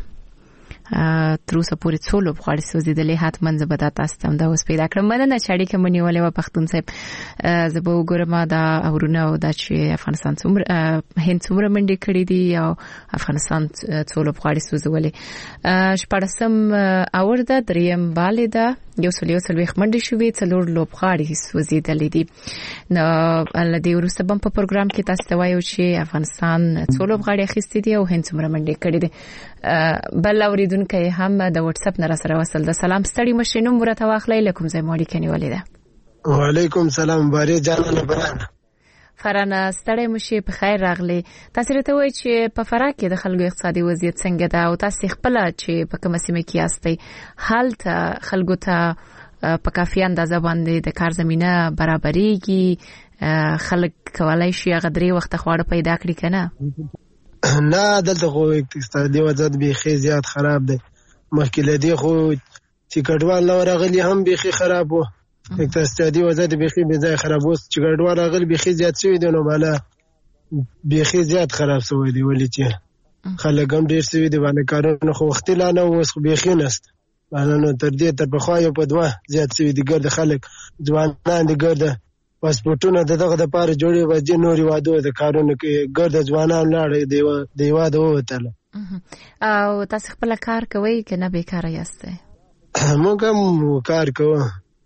Speaker 2: تر اوسه پورې څو لوبغاړي سوځیدلې حتما زه به تاسو ته دا اوس پیدا کړم مننه چې اړیکه مې نیولې و پښتون صاحب زه به وګورم دا اورونه او دا چې افغانستان څومره هند څومره منډي کړې دي او افغانستان څو لوبغاړي سوځولې شپږم اور ده دریم باله ده یو سل یو سل وخت منډي شوې څلور لوبغاړي سوځیدلې دي نو لدی ورسته بم په پروګرام کې تاسو ته وایو چې افغانستان څو لوبغاړي اخیستي دي او هند څومره منډي کړې دي بل اوریدونکو هم د واتس اپ نه سره وصل د سلام ستړي مشینم ورته واخلای لکم زې ماړي کني ولیدا
Speaker 9: وعلیکم سلام باري جانانه بران
Speaker 2: فرانه ستړي مشي په خیر راغلي تاسو ته وایي چې په فراه کې د خلکو اقتصادي وضعیت څنګه ده او تاسو خپل چې په کومه سیمه کې یاستئ حالت خلکو ته په کافي اندازه باندې د کار زمينه برابرېږي خلک کولای شي هغه درې وخت خواړه پیدا کړي کنه
Speaker 9: نه دلته خو اقتصادي وضعیت به زیات خراب دی مخکې لدی خو چې کډوال نو راغلي هم به خراب وو اقتصادي وضعیت به به ځای خراب وو چې کډوال راغلي به زیات شوی دی نو بالا به زیات خراب شوی دی ولې چې خلک هم ډیر شوی دی باندې کارونه خو وخت لا نه اوس خو به خینست بالا نو تر دې تر بخوا یو په دوه زیات شوی دی ګرد خلک ځوانان دي ګرد پاسپورتونه دغه د پاره جوړي وځي نوري وادو د کارونه کې ګرد ځوانان لاړ دی دی واده وته
Speaker 2: او تاسو خپل کار کوي کنه بیکاره یاست
Speaker 9: موږ هم کار کوو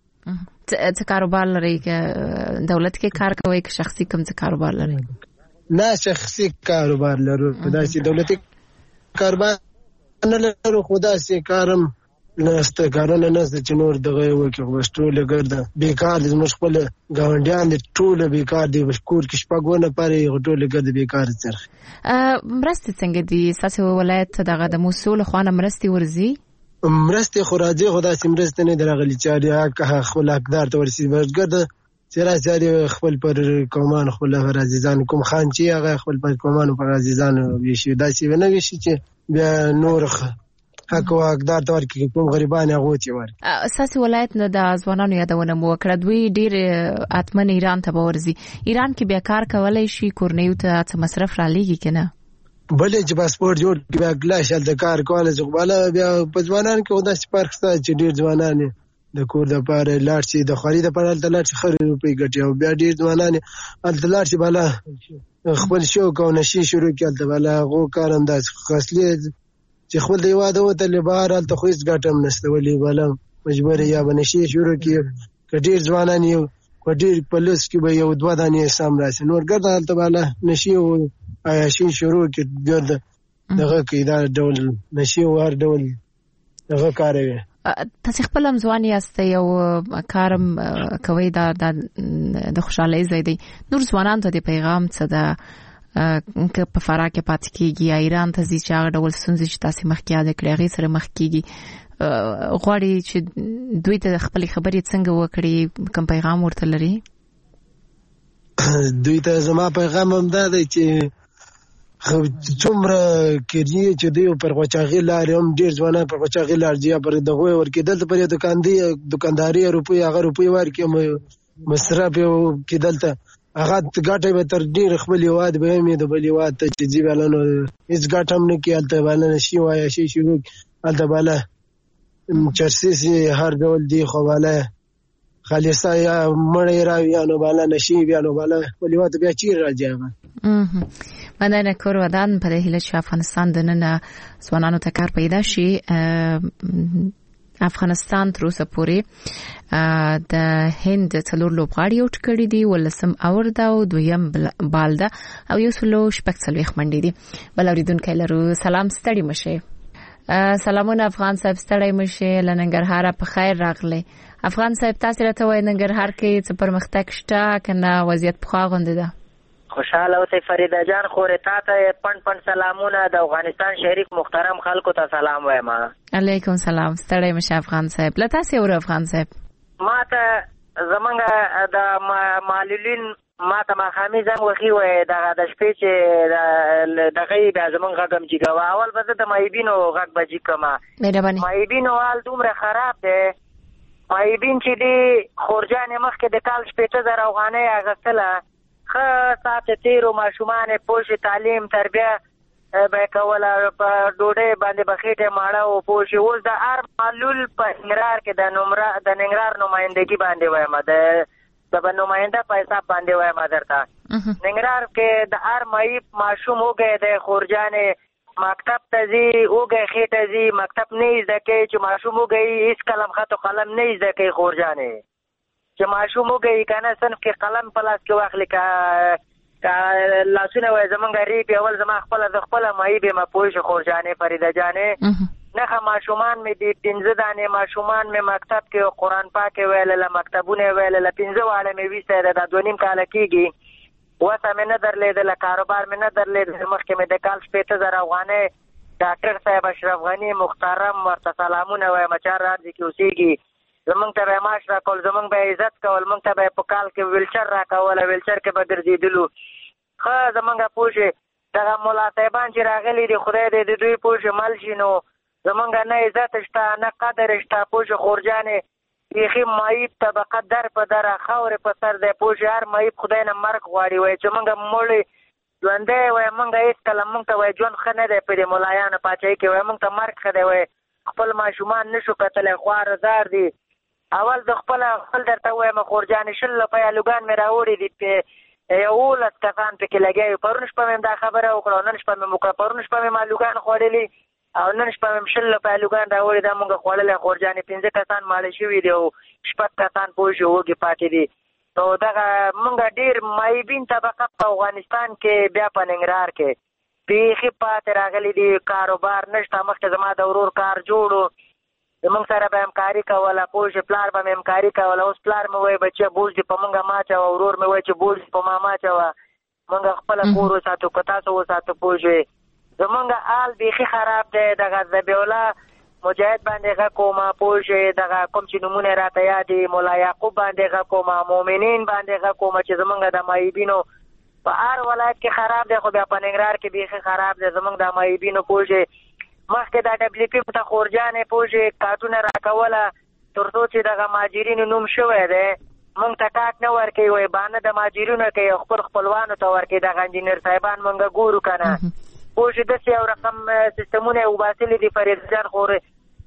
Speaker 2: څه کاروبار لري کې دولت کې کار کوي که شخصي کوم څه کاروبار لري
Speaker 9: نه شخصي کاروبار لرو داسې دولتي کاروبار نه لرو خدا سي کارم نهسته کارونه نهسته چې نور دغه وکړي وشټول ګرځي بیکار دي موږ خپل گاونډیان دي ټول بیکار دي وشکور کې شپږونه پرې ټول ګرځي بیکار څرخ
Speaker 2: مرستې څنګه دي ساسي ولایت دغه د موصول خوانه مرستې ورزي
Speaker 9: مرستې خراجي خدا سیمرست نه درغلي چاري هغه خپل حقدار ته ورسي ورګرد چیرې چاري خپل پر کومان خپل عزیزان کوم خان چې هغه خپل پر کومان پر عزیزان وشي داسې ونه وشي چې بیا نور حق او حقدار تور کې کوم غریبان هغه چي ور
Speaker 2: اساسي ولایت نه د ځوانانو یادونه مو کړه دوی ډیر اتمن ایران ته ورزي ایران کې بیا کار کولای شي کورنیو ته څه مصرف را لېږي کنه
Speaker 9: بلې چې پاسپورت جوړ بیا ګلاش د کار کول چې بالا بیا په ځوانان کې خدای سپارښت ستا چې ډیر ځوانان د کور د پاره لاړ شي د خاري د پاره لاړ شي خري روپۍ ګټي او بیا ډیر ځوانان ال لاړ شي بالا خپل شو کو نشي شروع کړل بالا غو کارم داس خاصلې چې خپل دی واده وته لبار ال ته خو هیڅ ګټم نشته ولې بالا مجبور یا بنشي شروع کړي کډیر ځوانان یو کډیر پولیس کې به یو دوه دانې سم راشي نور ګرځي ال ته بالا نشي او عیاشي شروع کړي ګرځي دغه کې دا ډول نشي ور ډول دغه کاروي
Speaker 2: تاسو خپل هم ځوان یاست یو کارم کوي دا د خوشحالۍ ځای دی نور ځوانان ته د پیغام څه ده که په فراه کې پاتې کیږي یا ایران ته ځي چې هغه ډول ستونزې چې تاسو مخکې یاد کړې هغې سره مخ کیږي غواړي چې دوی ته خپلې خبرې څنګه وکړي کوم پیغام ورته لري؟
Speaker 9: دوی ته زما پیغام هم دا دی چې څومره کېږي چې دوی پر غوچاغي لارې هم ډېر ځوانان پر غوچاغي لار ځي پر دغه ورکې دلته پر یو دکاندي دکانداري روپۍ هغه روپۍ ورکې مصرف یو کې دلته هغه ګټه به تر ډېر خپل هېواد به هم د بل هېواد ته چې ځي بالا نو هېڅ ګټه هم نه کړي هلته بالا نشي وایه شي شروع هلته بالا چرسي هر ډول دي خو بالا خالصه یا مړی راوي یا نو بالا نشي بیا نو بالا خپل هېواد ته بیا چیرې راځي هغه
Speaker 2: مننه کور ودان په دې هیله چې افغانستان دننه ځوانانو ته کار پیدا شي. افغانستان تر اوسه پورې د هند څلور لوبغاړي اوټ کړي دي ولسم اور دا او دویم بال ده او یو سلو شپږ څلوېښت منډې دي. بل اورېدونکی لرو. سلام ستړي مشه. سلامونه افغان صاحب ستړي مشه له ننګرهاره په خیر راغلی. افغان صاحب تاسو راته وایئ ننګرهار کې څه پرمختګ شته کنه وضعیت پخوا غوندې ده؟
Speaker 10: خوشاله اوسئ فریده جان خورې تا ته پڼ پڼ سلامونه د افغانستان شریک محترم خلکو ته سلام وایم.
Speaker 2: علیکم سلام ستړی مشه افغان صاحب. له تاسې اورو افغان صاحب.
Speaker 10: ما ته زمونږ د معلولین ما ته ماښامي زنګ وخي وایي دغه د شپې چې دغه یې بیا زمونږ غږ هم جګوه. اول به زه د مایبینو غږ به جګ کړم. مایبینو حال دومره خراب دی. مایبین چې دی خورجانې مخکې د کال شپېته زره افغانۍ اخیستله ښه ساعت تېرو ماشومانې پوه شي تعلیم تربیه به یې کوله په ډوډۍ باندې به خېټې ماړه و پوه شي. اوس د هر معلول په ننګرهار کې د ننګرهار نمایندګي باندې وایم د به نماینده په حساب باندې وایم درته ننګرهار کې د هر معیب ماشوم وږی دی خورجانې مکتب ته ځي وږی خېټه ځي مکتب نه یې زده کوي چې ماشوم وږی هېڅ کلم خط و قلم نه یې زده کوي خورجانې چې ماشوم وږی که نه صنف کې قلم په لاس کې واخلي که لاسونه وایي زمونږ ریب اول زما خپله زه خپله معیب یم پوه شو خورجانې فریده جانې نښه ماشومان مې دي پنځه دانې ماشومان مې مکتب کې قرآن پاک یې ویلله مکتبونه یې ویلله پنځه واړه مې ویستی ده دا دوه نیم کاله کېږي وسه مې نه درلېدله کاروبار مې نه درلېدله مخکې مې د کال شپېته زره افغانۍ ډاکټر صاحب اشرف غني محترم ورته سلامونه وایم چار راځي کې اوسېږي زمونږ ته به یې معاش را کول زمونږ به یې عزت کول مونږ ته به یې په کال کې ویلچر را کوله ویلچر کې به ګرځېدلو ښه زمونږ پوه شي دغه ملا صاحبان چې راغلي دي خدای دې د دوی پوه شي مل شي نو زمونږ نه عزت شته نه قدر شته پوه شي خورجانې بیخي معیب طبقه در په دره خاورې په سر دی پوه شي هر معیب خدای نه مرګ غواړي وایي چې مونږ مړی ژوندی وایي مونږ هېڅکله مونږ ته وایي ژوند ښه نه دی په دې ملایانو پاچاهۍ کې وایي مونږ ته مرګ ښه دی وایي خپل ماشومان نه شو کتلی خوار زار دي اول د خپله خپل درته ووایم خورجانې شل روپۍ الوګان مې راوړي دي یولس کسان پکې لګیا وي پرون شپه مې دا خبره وکړه نن شپه مې وکړه پرون شپه مې الوګان خوړلي او نن شپه مې شل روپۍ الوګان راوړي دا مونږ خوړلی خورجانې پنځه کسان ماړه شوي دي او شپږ کسان پوه شي وږي پاتې دي نو دغه مونږ ډېر معیبین طبقه په افغانستان کې بیا په ننګرهار کې بیخي پاتې راغلي دي کاروبار نشته مخکې زما د ورور کار جوړو زمونږ سره به همکاري کوله پوه شي پلار به مې همکاري کوله اوس پلار مې وایي بچیه بوج دې په مونږه ما اچوه ورور مې وایي چې بوج دې په ما ما اچوه مونږ خپله کور وساتو که تاسو وساتو پوه شوې زمونږ حال بیخي خراب دی دغه ذبیح الله مجاهد باندې غږ کوم پوه شوې دغه کوم چې نومونه یې راته یاد دي ملا یعقوب باندې غږ کوم مؤمنین باندې غږ کوم چې زمونږ د معیبینو په هر ولایت کې خراب دی خو بیا په ننګرهار کې بیخي خراب دی زمونږ د معیبینو پوه شوې مخکې دا ډبلیو پي ته خورجانې پوه شوې کارټونه راکوله تر څو چې دغه مهاجرینو نوم شوی دی مونږ ته کاټ نه ورکوي وایي بانه د مهاجرینو کوي او خپل خپلوانو ته ورکوي دغه انجینر صاحبان مونږ ګورو که نه پوه شو داسې یو رقم سیستمونه یې وباسلي دي فریده جان خورې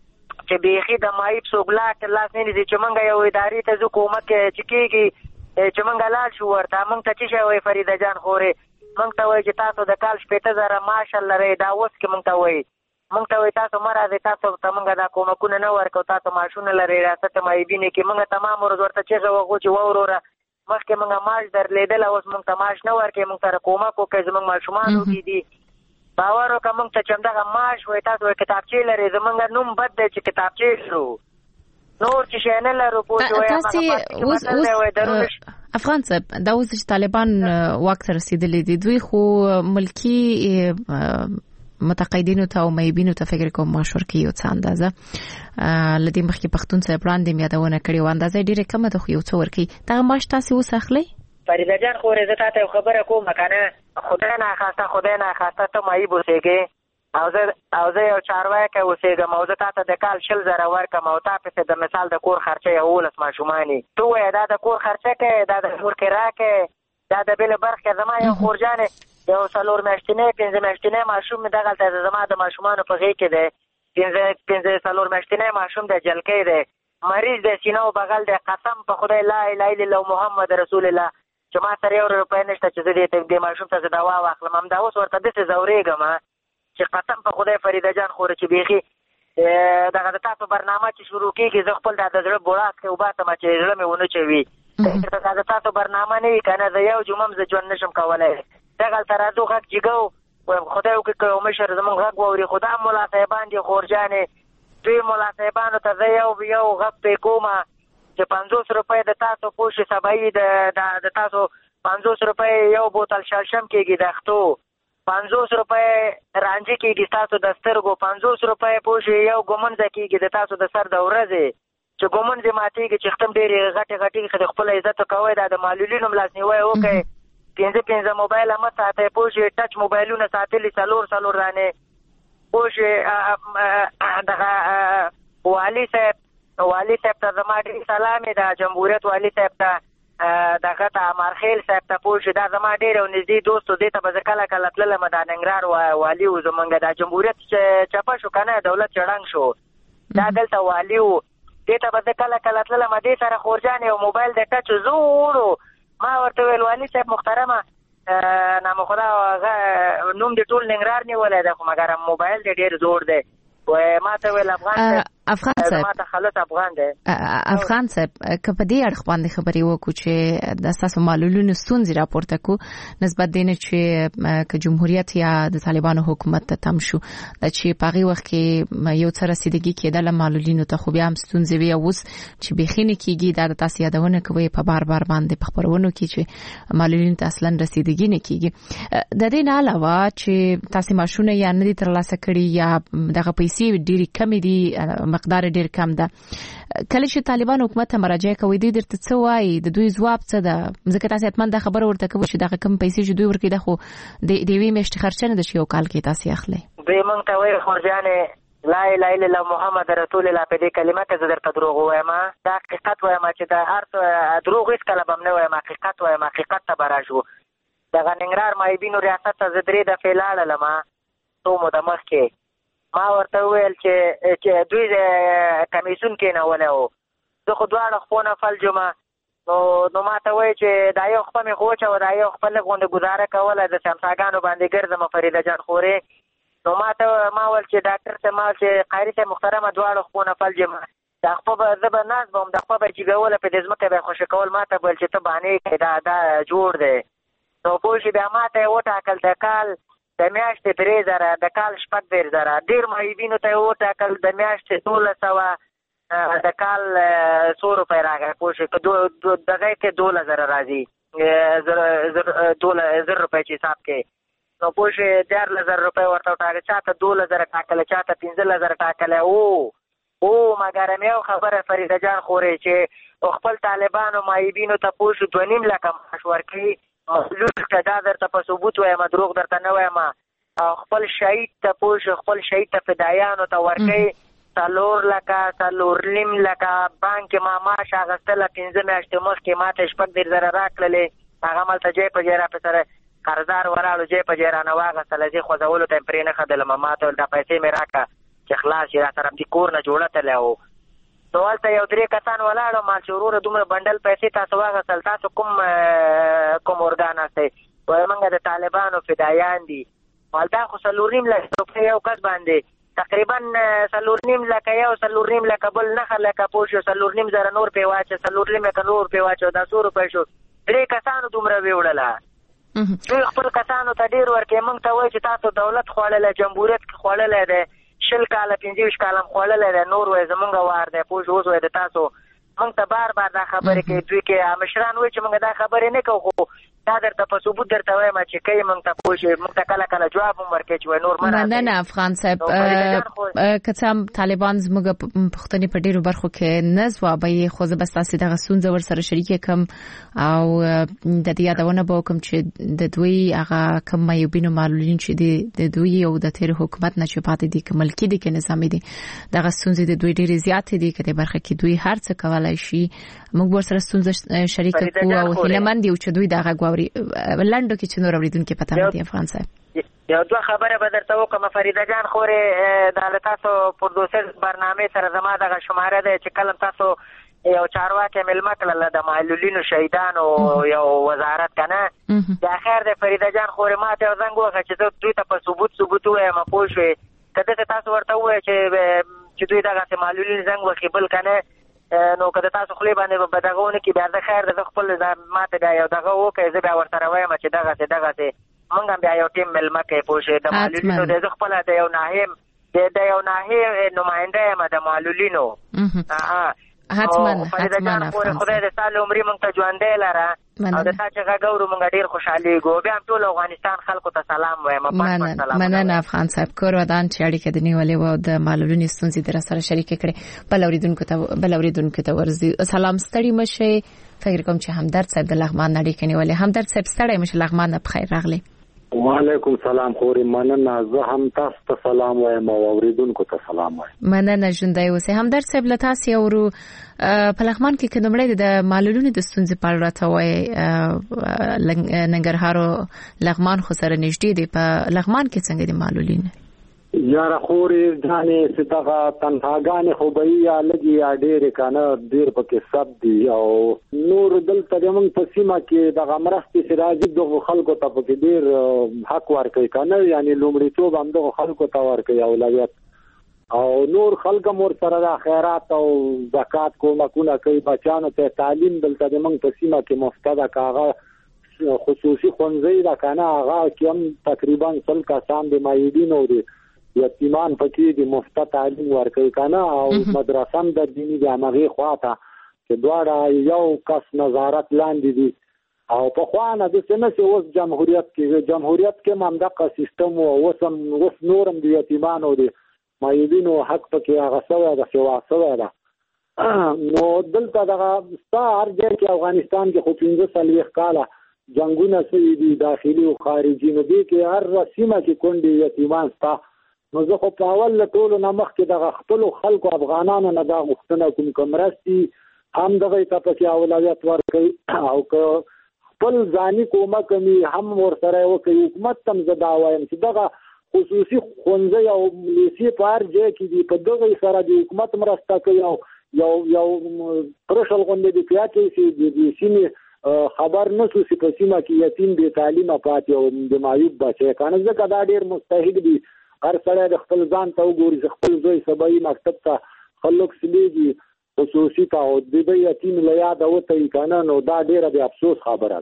Speaker 10: چې بیخي د معیب څوک لاس لاس نه نیسي چې مونږ یو ادارې ته ځو کومک چې کېږي چې مونږ لاړ شو ورته مونږ ته څه شی وایي فریده جان خورې مونږ ته وایي چې تاسو د کال شپېته زره معاش لرئ دا اوس کې مونږ ته وایي مونږ ته وایي تاسو مه راځئ تاسو ته مونږ دا کومکونه نه ورکوو تاسو معاشونه لرئ ریاست معیبینې کې مونږ تمام ورځ ورته چغې وغو چې وه وروره مخکې مونږ معاش درلېدله اوس مونږ ته معاش نه ورکوي مونږ سره کومک وکړئ زمونږ ماشومان وږي دي باور وکړه مونږ ته چې همدغه معاش وایي تاسو وایي کتابچې لرئ زمونږ نوم بد دی چې کتابچې شو نور چې شی نه لرو پوه شو
Speaker 2: افغان صاحب دا اوس چې طالبان واک ته رسیدلي دي دوی خو ملکی متقاعدینو ته او مېبینو ته فکر کوم مشور کی یو څه اندازه لدی مخکې پښتون صاحب وړاندې یادونه کړې و اندازه ډیره کمه ده خو یو څه ورکی دا ماش تاسو اوس اخلي
Speaker 10: فریده جان خو رضا ته خبره کوم کنه خدای نه خواسته خدای نه خواسته ته مې بوسېږي او زه او زه یو چارواکي کې اوسېږم او زه تاسو د کال شل زره ورکم او تاسو د مثال د کور خرچه یو ولس ماشومانی تو دا د کور خرچه کې دا د کور کرایه کې دا د بل برخه زما یو خورجانه یو څلور میاشتنې پنځه میاشتنې ماشوم دغه ته زما د ماشومان په غي کې ده پنځه پنځه څلور میاشتنې ماشوم د جلکې ده مریض د سینو بغل د قسم په خدای لا اله الا الله محمد رسول الله چې ما سره یو روپۍ نشته چې دې د ماشوم ته دوا واخلم هم دا اوس ورته د څه زورېګم چې قسم په خدای فریده جان خور چې بيخي دغه د تاسو برنامه چې شروع کیږي زه خپل د زړه بوړاک کې وباسم چې زړه مې ونه چوي دا د تاسو برنامه نه کنه زه یو جمعه ز ژوند نشم کولای دغه تر راځو غږ جګو خدای او کې کوم مشر زمون غږ ووري خدا مولا صاحبان دي خورجانې دوی مولا صاحبانو ته زه یو یو غږ په کومه چې پنځوس روپۍ د تاسو پوښي سبای د د تاسو پنځوس روپۍ یو بوتل شلشم کېږي د اختو پنځوس روپۍ رانجه کېږي تاسو د سترګو پنځوس روپۍ پوښي یو ګومنځ کېږي د تاسو د سر د ورځې چې ګومنځ ماتېږي چې ختم ډېرې غټې غټې خپل عزت کوي دا د معلولینو ملاسنیوي وکړي پنځه پنځه موبایل هم ساتي پوښي ټچ موبایلونه ساتلي څلور څلور دانې پوښي دغه والي صاحب والي صاحب ته زما ډېر سلام د جمهوریت والي صاحب ته دغه ته مارخیل صاحب ته پوښي دا زما ډېر نږدې دوست دی ته به کله کله تللم د ننګرهار والي و زمونږ د جمهوریت چپه شو کنه دولت چړنګ شو دا دلته والي و دې ته به کله کله تللم دې سره خورجان یو موبایل د ټچ زوړو ما ورته ویل والي صاحب محترمه نام خدا نوم د ټول ننګرهار نیولای دی خو مګر موبایل دې ډېر زوړ دی و ما ته ویل افغان
Speaker 2: افغان صاحب
Speaker 10: ما ته خلاص افغان دی
Speaker 2: افغان صاحب کله دې اړه باندې خبرې وکړو چې د اساسو معلولونو ستونزې راپورته کو نسبت دینه چې ک جمهوریت یا د طالبانو حکومت ته تم شو د چې پاغي وخت کې یو څه رسیدګي کېدل معلولینو ته خو بیا هم ستونزې وي اوس چې بخینه کیږي د تاسو یادونه کوي په بار بار باندې په خبرونو کې چې معلولینو ته اصلا رسیدګي نه کیږي د دې نه علاوه چې تاسو ماشونه یا نه دي ترلاسه کړي یا دغه پیسې ډېری کم دي مقدار ډېر کم ده کله چې طالبان حکومت ته مراجعه کوي دوی درته څه وایي د دوی ځواب څه ده ځکه تاسو اتمن دا خبر ورته کوي چې دا کم پیسې چې دوی ورکړي ده خو د دیوي مشت خرچنه د شیو کال کې تاسو اخلي
Speaker 10: دوی مونږ ته وایي خورجانې لا اله الا الله محمد رسول الله په دې کلمه کې زه درته دروغ وایم دا حقیقت وایم چې دا هر دروغ هیڅ کله به نه وایم حقیقت وایم حقیقت ته براشو دغه ننګرهار مایبینو ریاست ته زه درې دفعې لاړلم څو موده مخکې ما ورته ویل چې چې دوی د کمیسون کې نه ولې زه خو دواړه خپونه فلجم نو نو ما ته وایي چې دا یو خپه مې خوچه و دا یو خپل غونډه گزاره کوله د سمساګانو باندې ګرځم فریده جان خورې نو ما ته ما ول چې ډاکټر ته ما چې قاری ته محترمه دواړه خپونه فلجم دا خپل به زه به ناز بم د خپل به جګول په دې ځمکه به خوشی کول ما ته بل چې ته باندې دا دا جوړ دی نو پوه بیا ما ته وټاکل د کال د میاشتې درې زره د کال شپږ دېرش زره ډېر معیبینو ته یې وټاکل د میاشتې دولس سوه د کال څو روپۍ راغی پوه شوې که دغه کې دولس زره راځي زر روپۍ چې حساب کې نو پوه شوې دیارلس زره روپۍ ورته وټاکل چا ته دولس زره ټاکلی چا ته پنځلس زره ټاکلی او او مګر مې یو خبره فریده جان خورې چې خپل طالبانو معیبینو ته پوه شو دوه نیم لکه معاش ورکوي مخلوق که دا درته په ثبوت وایم دروغ درته نه وایم او خپل شهید ته پوه شو خپل شهید ته فدایانو ته ورکوي څلور لکه څلور نیم لکه بانک ما معاش اخیستله پنځه میاشتې مخکې ما ته شپږ دېرش زره راکړلې هغه هملته جای په جای راپسې سره قرضدار ولاړو جای په جای رانه واخیستله زه خوځولو ته یې پرې نه ښودلم ما ته دا پیسې مې راکړه چې خلاص یې را سره همدې کور نه جوړه تللی و نو هلته یو درې کسان ولاړو ما چې وروره دومره بنډل پیسې تاسو واخیستل تاسو کوم کوم ارګان هستئ وایي موږ د طالبانو فدایان دي دا خو څلور نیم لکه روپۍ یو کس باندې تقریبا څلور نیم لکه یو څلور نیم لکه بل نښه لکه پوه شو څلور نیم زره نور پرې واچوه څلور نیم لکه نور پرې واچوه دا څو روپۍ شو درې کسانو دومره ویوړله دوی خپل کسانو ته ډېر ورکوي موږ ته وایي چې تاسو دولت خوړلی جمهوریت کې خوړلی دی شل کاله پنځه ویشت کاله هم خوړلی دی نور وایي زمونږ وار دی پوه شو اوس وایي د تاسو موږ ته بار بار دا خبرې کوي دوی کې مشران وایي چې موږ دا خبرې نه کوو خو دا درته په ثبوت درته وایم چې کوي موږ ته پوه شي موږ ته کله کله جواب هم ورکوي چې نور مه
Speaker 2: نه نه افغان صاحب که څه هم طالبان زموږ پوښتنې په ډېرو برخو کې نه ځوابوي خو زه به ستاسې دغه ستونزه ورسره شریکه کړم او د دې یادونه به وکړم چې د دوی هغه کوم معیوبین او معلولین چې دي د دوی او د تیر حکومت نه چې پاتې دي که ملکي دي که نظامي دي دغه ستونزې د دوی ډېرې زیاتې دي که د برخه کې دوی هر څه کولی شي موږ ورسره ستونزه شریکه کړو او هیلهمند یو چې دوی دغه غواړي لنډو کې چې نور اوریدونکو پته نه دي افغان صاحب
Speaker 10: یو دوه خبره به درته وکړم فریده جان خورې د تاسو پروډوسر برنامه سره زما دغه شماره ده چې کلم تاسو یو چارواکي ملما کړل د معلولینو شهیدانو یو وزارت کنه د اخر د فریده جان خورې ما ته زنګ وکړ چې دوی ته په ثبوت ثبوت وایم پوه شوې کله تاسو ورته وایي چې چې دوی دغه معلولین زنګ وکړي بل کنه نو کله تاسو خپل باندې په دغهونه کې بیا د خیر د خپل ماته بیا یو دغه وکړي زه بیا ورته وایم چې دغه څه دغه څه مونږ هم بیا یو ټیم ملما کې پوښې د معلولینو د خپل د یو ناهیم د یو ناهیم نماینده یم د معلولینو
Speaker 2: حتما حتما
Speaker 10: خدای دې تعالی عمرې مونږ ته ژوندې لره او د تا چې غاګورو مونږ ډیر خوشحالي ګو بیا ټول افغانستان خلکو ته سلام وایم
Speaker 2: مننه مننه افغان صاحب کور ودان چې اړیکه د نیولې و د معلولینو ستونزې در سره شریک کړي بل اوریدونکو ته بل اوریدونکو ته ورزي سلام ستړي مشه فکر کوم چې همدرد صاحب د لغمان اړیکه نیولې همدرد صاحب ستړي مشه لغمان په خیر راغلی
Speaker 11: وعلیکم سلام خوري مننه زه هم تاسو ته سلام وایم او اوریدونکو ته سلام وایم
Speaker 2: مننه ژوندۍ اوسئ همدرد صاحب له تاسو ورو په لغمان کې کومړې د معلولینو د ستونزې په اړه راته وایي ننګرهار او لغمان خو سره نږدې دي په لغمان کې څنګه دي معلولین
Speaker 11: یاره خوري ځانې ستغه تنهاګانې خو به یا لګي یا ډېر کنه ډېر پکې سب دي او نور دلته موږ په سیمه کې د غمرستي سراجي د خلکو ته پکې ډېر حق ورکوي کنه یعنی لومړیتوب هم د خلکو ته ورکوي اولویت او نور خلک مور سره د خیرات او زکات کومکونه کوي بچانو ته تعلیم دلته موږ په سیمه کې مفتده کاغه خصوصي خونځي دا کنه هغه کوم تقریبا څل کسان د مایدین او یتیمان پکې د مفت تعلیم ورکوي کنه او مدرسه هم د دیني جامعې خواته چې دواړه یو کس نظارت لاندې دي او په خوانه د سنسي اوس جمهوریت کې جمهوریت کې ممدقه سیستم او وسم وس نورم د یتیمانو د مایدینو حق پکې هغه سوی د سوا سوی ده نو دلته دغه ستار ځای کې افغانستان کې خو پنځه سلويخ کاله جنگونه سوي دي داخلي او خارجي نو دي کې هر سیمه کې کونډې یتیمان ستا نو زه خو په اول له ټولو نه مخکې دغه خپلو خلکو افغانانو نه دا غوښتنه کوم که مرستې هم دغه ته پکې اولویت ورکوي او که خپل ځاني کومک مې هم ورسره وکړي حکومت ته هم زه دا وایم چې دغه خصوصي ښوونځی او لیسې په هر ځای کې دي په دغه سره د حکومت مرسته کوي او یو یو پرشل غوندې د پیاکې چې د سیمې خبر نشو چې په سیمه کې یتیم بې تعلیمه پاتې او د معیوب بچی کنه ځکه دا ډېر مستحق دي هر سړی د خپل ځان ته وګوري خپل زوی سبایي مکتب ته خلک سلیږي خصوصي ته او د دې یتیم له یاده وتهیي کنه نو دا ډېره د افسوس خبره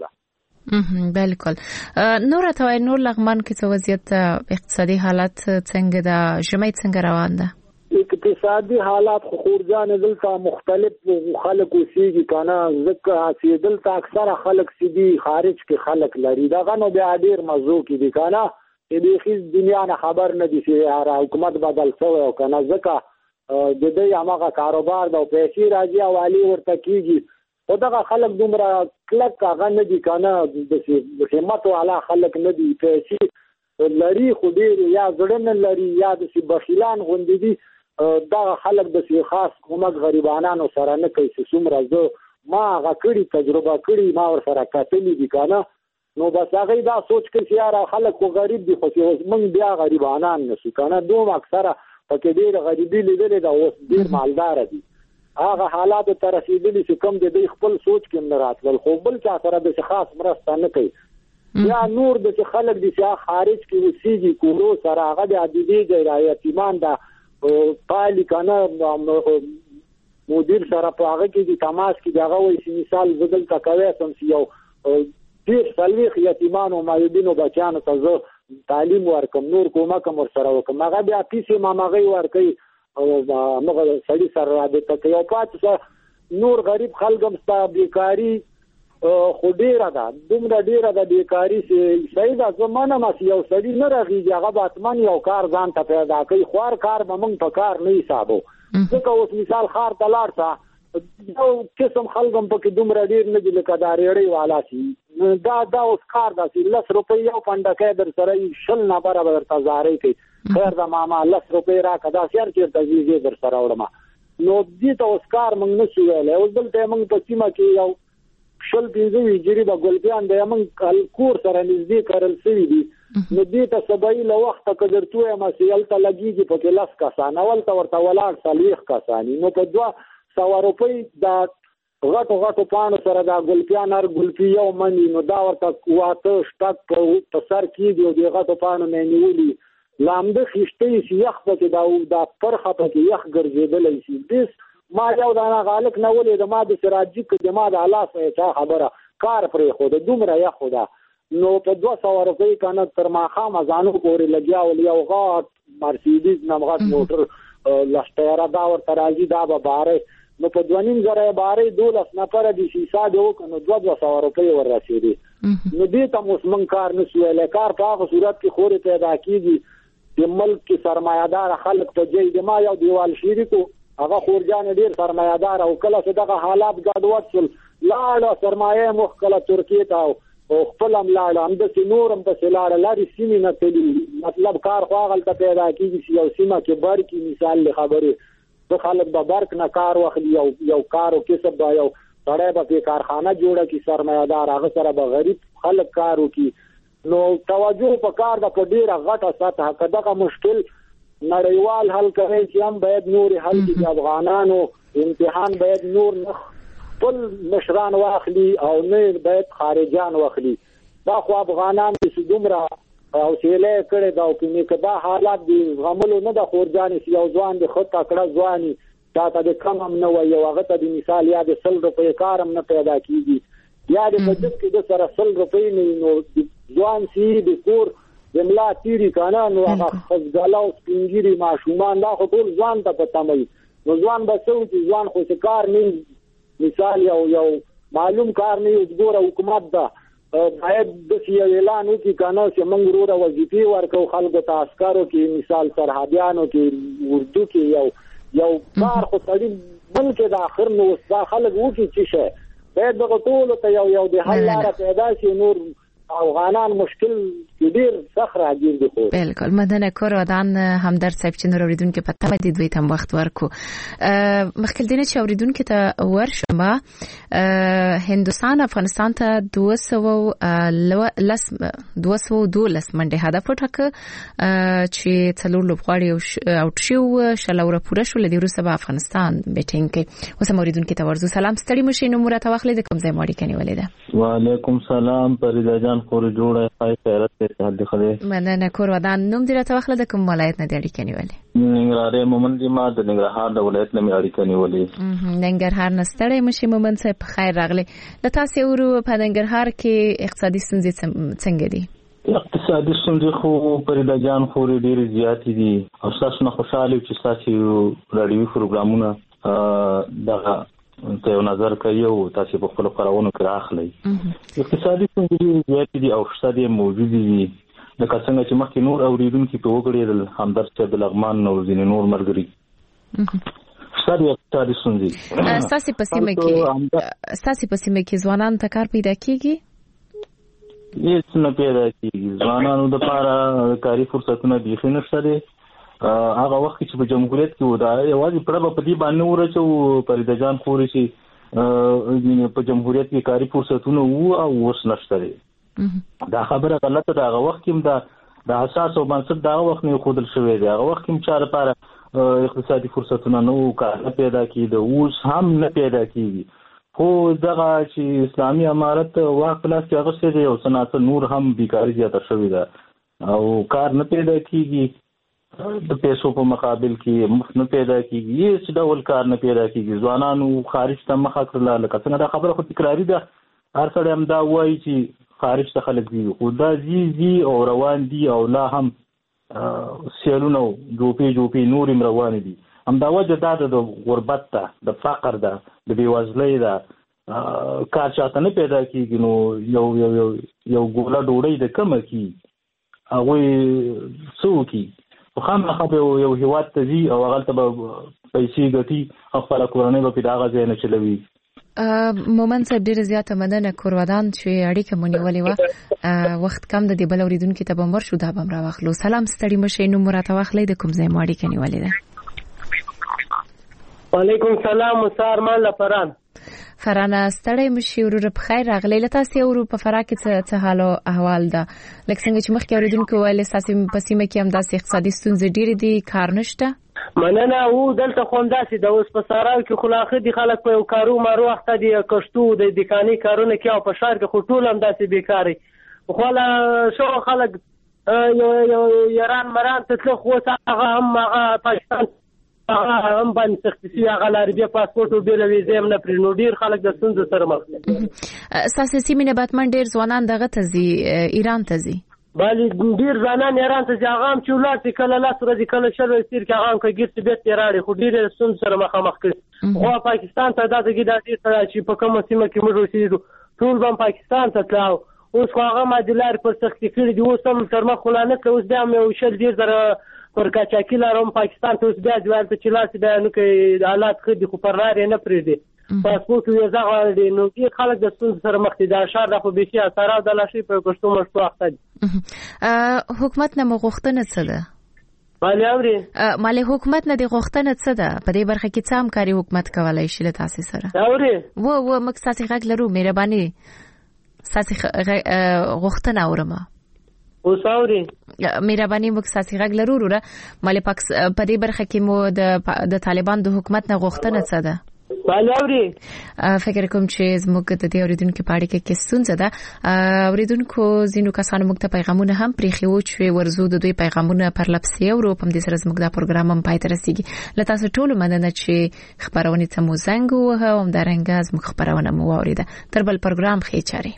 Speaker 11: ده
Speaker 2: بالکل نور ته وای نور لغمان کې څه وضعیت اقتصادي حالت څنګه ده ژمی څنګه روان ده
Speaker 11: اقتصادي حالات خو خورجان دلته مختلف خلک اوسېږي کنه ځکه چې دلته اکثره خلک سیدي خارج کې خلک لري دغه نو بیا ډېر مزو کې دي کنه دې خیز دنیا نه خبر نه دي چې حکومت بدل شوی او کنه ځکه د دې هغه کاروبار د پیسې راځي او والی ورته کیږي او دغه خلک دومره کلک هغه نه دي کنه د همت والا خلک نه دي پیسې لري خو ډېر یا ځړن لري یا د بخیلان غوندي دي دغه خلک د سی خاص کومک غریبانو سره نه کوي چې څومره زه ما هغه کړي تجربه کړي ما ور سره کتلې دي کنه نو بس هغه دا سوچ کوي چې یاره خلک خو غریب دي خو چې موږ بیا غریبانان نشو کنه دوم اکثره پکې ډېر غریبي لیدلې دا اوس ډېر مالدار دي هغه حالات ته رسیدلي چې کوم د دې خپل سوچ کې نه راتل خو بل چا سره د خاص مرسته نه کوي یا نور د خلک دي چې خارج کې وسیږي کورو سره هغه د عادي دی یتیمان دا پالي کنه مدیر سره په هغه کې د تماس کې دغه وایي مثال بدل تا کوي سم یو دې سلويخ یتیمان او مایوبینو بچانو ته زه تعلیم ورکم نور کومک هم ورسره وکم هغه بیا پیسې مامغې ورکوي او هغه سړي سره رابطه کوي او پاتې نور غریب خلک هم ستا بیکاري خو ډیره ده دومره ډیره ده بیکاري چې صحیح ده زه منم چې یو سړي نه رغېږي هغه به حتمن یو کار ځان ته پیدا کوي خوار کار به موږ په کار نه حسابو ځکه اوس مثال ښار ته لاړ شه یو قسم خلک هم پکې دومره ډېر نه دي لکه دا ریړۍ والا شي دا دا اوس کار ده چې لس روپۍ یو پنډکی در سره وي شل نفره به درته زارۍ کوي خیر ده ماما لس روپۍ راکړه داسې هر چېرته ځي زه در سره وړمه نو دې ته اوس کار موږ نه شو ویلی اوس دلته یې موږ په سیمه کې یو شل پنځه ویجري به ګلپیان دی موږ کور سره نږدې کرل شوي دي نو دې ته سبایي له وخته که درته ووایم چې هلته لګېږي پکې لس کسان اولته ورته ولاړ څلوېښت کسان نو په دوه سوه روپۍ دا غټو غټو پاڼو سره دا ګلپیان هر ګلپي یو مني نو دا ورته واته شپږ په سر کېږي او دې غټو پاڼو نه یې نیولي لامده خیشتې شي یخ پکې دا دا پرخه پکې یخ ګرځېدلی شي بس ما یو دانه غالک نه ولید ما د سراجي کې ما د الله سره چا خبره کار پرې خو د دومره یخ خدا نو په دوه سوه روپۍ کنه تر ماښام ځانو پورې لګیا ول یو غاټ مرسیډیز نمغت موټر لښتیاره دا ورته راځي دا به باره نو په دوه نیم زره یې بارې دولس نفره دي چې حساب یې وکړه نو دوه دوه سوه روپۍ ور رسېدې نو دې ته اوس موږ کار نه شو ویلی کار په هغه صورت کې خورې پیدا کېږي د ملک کې سرمایهداره خلک په جای د ما یو دیوال شریکو هغه خورجان ډېر سرمایهدار او کله چې دغه حالات ګډوډ شول لاړه سرمایه مخ کله ترکیې ته او خپل هم لاړه همداسې نور هم پسې لاړه لارې سیمې نه تلي مطلب کار خو هغلته پیدا کېږي چې یو سیمه کې برکې مثال له خبرې د خلک به برق نه کار واخلي یو یو کار او کسب به یو سړی به پې کارخانه جوړه کړي سرمایهدار هغه سره به غریب خلک کار وکړي نو توجه په کار ده په ډېره غټه سطحه که دغه مشکل نړیوال حل کوي چې هم باید نور حل کړي افغانانو امتحان باید نور نه خپل مشران واخلي او نه باید خارجان واخلي دا خو افغانان چې دومره حوصله یې کړې ده او که دا حالات د زغملو نه ده خورجانې چې یو ځوان د ښه تکړه ځواني تا ته د کم هم نه وایي او هغه ته د مثال یا د سل روپۍ کار هم نه پیدا کېږي یا د په جب کې د سره سل روپۍ نه وي نو ځوان چې د کور د ملا تیری کنه نو هغه خزګاله او سپینګیري ماشومان دا خو ټول ځوان ته په تمه وي نو ځوان به څه وکړي ځوان خو چې کار نه مثال یو یو معلوم کار نه اوس ګوره حکومت ده باید داسې یو اعلان وکړي که نه چې موږ وروره وظیفې ورکوو خلکو ته عسکرو کې مثال سرحدیانو کې اردو کې یو یو کار خو سړي ملک د آخر نو اوس دا خلک وکړي څه شی باید دغه ټولو ته یو یو د حل لاره پیدا شي نور افغانان مشکل ډیر سخت راځي د خو
Speaker 2: بالکل مدنه کور ودان همدرد صاحب چې نور اوریدونکو په تمه دي دوی تم وخت ورکو مخکې دینه چې اوریدونکو ته ورشمه هندستان افغانستان ته دوه سوه لس دوه سوه دولس منډه هدف وټاکه چې څلور لوبغاړي او شو شلوره پوره شو لدی روسه په افغانستان بیټینګ کې اوس اوریدونکو ته ورزو سلام ستړي مشي نو مرته واخلې د کوم ځای ماړي کني ولیده
Speaker 12: وعلیکم سلام پریدا جان خور جوړه خای خیرت ته حد خله
Speaker 2: مننه کور ودان نوم دې راته واخله د کوم ولایت نه دی اړیکه نیولې
Speaker 12: ننګرهار مومن دي ما د ننګرهار د ولایت نه اړیکه نیولې
Speaker 2: ننګرهار نستړی مشي مومن صاحب خیر راغلی لته سیورو په ننګرهار کې اقتصادي ستونزې څنګه دي
Speaker 12: اقتصادي ستونزې خو پریدا جان خور ډېر زیات دي او تاسو نه خوشاله چې تاسو رادیوي پروګرامونه دغه ته یو نظر کوي او تاسو په خپل خبرونو کې راخلئ اقتصادي ستونزې زیات دي او اقتصادي موجود دي لکه څنګه چې مخکې نور اوریدونکو په وګړي همدرد صاحب د لغمان نو ځینې نور مرګري اقتصادي اقتصادي ستونزې
Speaker 2: ستاسو په سیمه کې ستاسو په سیمه کې ځوانان ته کار پیدا کیږي
Speaker 12: هیڅ نه پیدا کیږي ځوانانو لپاره کاري فرصتونه بيخي نشته دي هغه وخت چې په جمهوریت کې و دا یوازې پربه په دې باندې ورچو پریدا جان خوري چې په جمهوریت کې کاري فرصتونه وو او اوس نشته دي دا خبره غلطه ده هغه وخت کې دا د اساس او بنسټ دا وخت نه خودل شوی دی هغه وخت کې چاره لپاره اقتصادي فرصتونه نو کار پیدا کیږي اوس هم نه پیدا کیږي خو دغه چې اسلامي امارت واک پلاس کې هغه څه دی او صنعت نور هم بیکاری زیاته شوې ده او کار نه پیدا کیږي د پیسو په مقابل کې مفت نه پیدا کیږي هیڅ ډول کار نه پیدا کیږي ځوانانو خارج ته مخه کړل لکه څنګه دا خبره خو تکراری ده هر څړی هم دا وایي چې خارج ته خلک دي خو دا زی زی او روان دي او لا هم سیلونه جوپی جوپی نور روان دي همدا وجه دا د غربت ده، د فقر ده، د بېوزلۍ ده، کار چاته نه پیدا کېږي، نو یو یو یو یو ګوله ډوډۍ د کمه کېږي، هغوی څه وکړي؟ خو خامخا به یو هېواد ته ځي او هغلته به پیسې ګټي او خپله کورنۍ به پرې د هغه ځای نه چلوي.
Speaker 2: مومن صاحب ډېره زیاته مننه. کورودان چې اړیکه مو نیولې وه، وخت کم د دې بل اورېدونکي ته به هم ورشو، دا به هم راواخلو. سلام، ستړي مه شئ، نوم مو راته واخلئ، د کوم ځای مو اړیکه نیولې ده؟
Speaker 13: وعلیکم سلام، موسی ارمان له فران.
Speaker 2: فرانه، ستړی مه شئ وروره، په خیر راغلی. له تاسې اورو په فراه کې څه څه حال او احوال ده؟ لکه څنګه چې مخکې اورېدونکو ویل ستاسې په سیمه کې همداسې اقتصادي ستونزې ډېرې دي، کار نشته؟
Speaker 13: مننه. او دلته خو همداسې ده، اوس په صحراو کې خو لا ښه دي، خلک په یو کارو مارو اخته دي، کښتو د دکاني کارونه کوي، او په ښار کې خو ټول همداسې بېکاره وي. خو لا شو خلک یو یو ایران مران ته تلو، خو اوس هغه هم هغه پاکستان هغه هم باندې سختي شوي، هغه له عربي پاسپورټ او بېله ویزې هم نه پرې، نو ډېر خلک د ستونزو سره مخ دي.
Speaker 2: ستاسې سیمې نه بتمن ډېر ځوانان دغه ته ځي، ایران ته ځي؟
Speaker 13: بله، ډېر ځوانان ایران ته ځي، هغه هم چې ولاړ شي کله لس ورځې کله شل ورځې تېر کړي، هغه هم که ګیر شي بېرته یې راوړي، خو ډېرې ستونزو سره مخامخ کړي. خو پاکستان ته دا دګي دا ډېر څه چې په کومه سیمه کې موږ اوسېږو ټول به هم پاکستان ته تلو. اوس خو هغه معادي لارې پر سختې کړي دي، اوس هم تر مخ خو لا نه کړه، اوس بیا هم یو شل ډېر زره پر قاچاقي لاره هم پاکستان ته اوس بیا ځي، هلته چې لاړ شي بیا نو کوي حالات ښه دي، خو پر لار یې نه پرېږدي، پاسپورټ ویزه غواړي. نو ډېر خلک د ستونزو سره مخ دي، دا ښار دا خو بیخي اساره د لاشي په کښتو مشتو اخته دي.
Speaker 2: حکومت نه مو غوښتنه څه ده؟
Speaker 13: مالې اوري
Speaker 2: مالې حکومت نه دی غوښتنه څه ده؟ په دې برخه کې څه همکاري حکومت کولی شي له تاسې سره؟
Speaker 13: اوري
Speaker 2: و و موږ ستاسې غږ لرو، مهرباني ستاسې غوښتنه اورم.
Speaker 13: اوس اوري
Speaker 2: مهرباني موږ ستاسې غږ لرو وروره. مالې په دې برخه کې مو د طالبان د حکومت نه غوښتنه څه ده؟ فکر کوم چې زموږ د دې اوریدونکو په اړه کې ستونزه ده. اوریدونکو ځینو کسانو موږ ته پیغامونه هم پرېښي وو چې ورزو د دوی پیغامونه پر لپسې اورو، په همدې سره زموږ دا پروګرام هم پای ته رسیږي. له تاسو ټولو مننه چې خبرونې ته مو زنګ ووهه او همدارنګه زموږ خبرونه مو واورېده. تر بل پروګرام ښې چارې.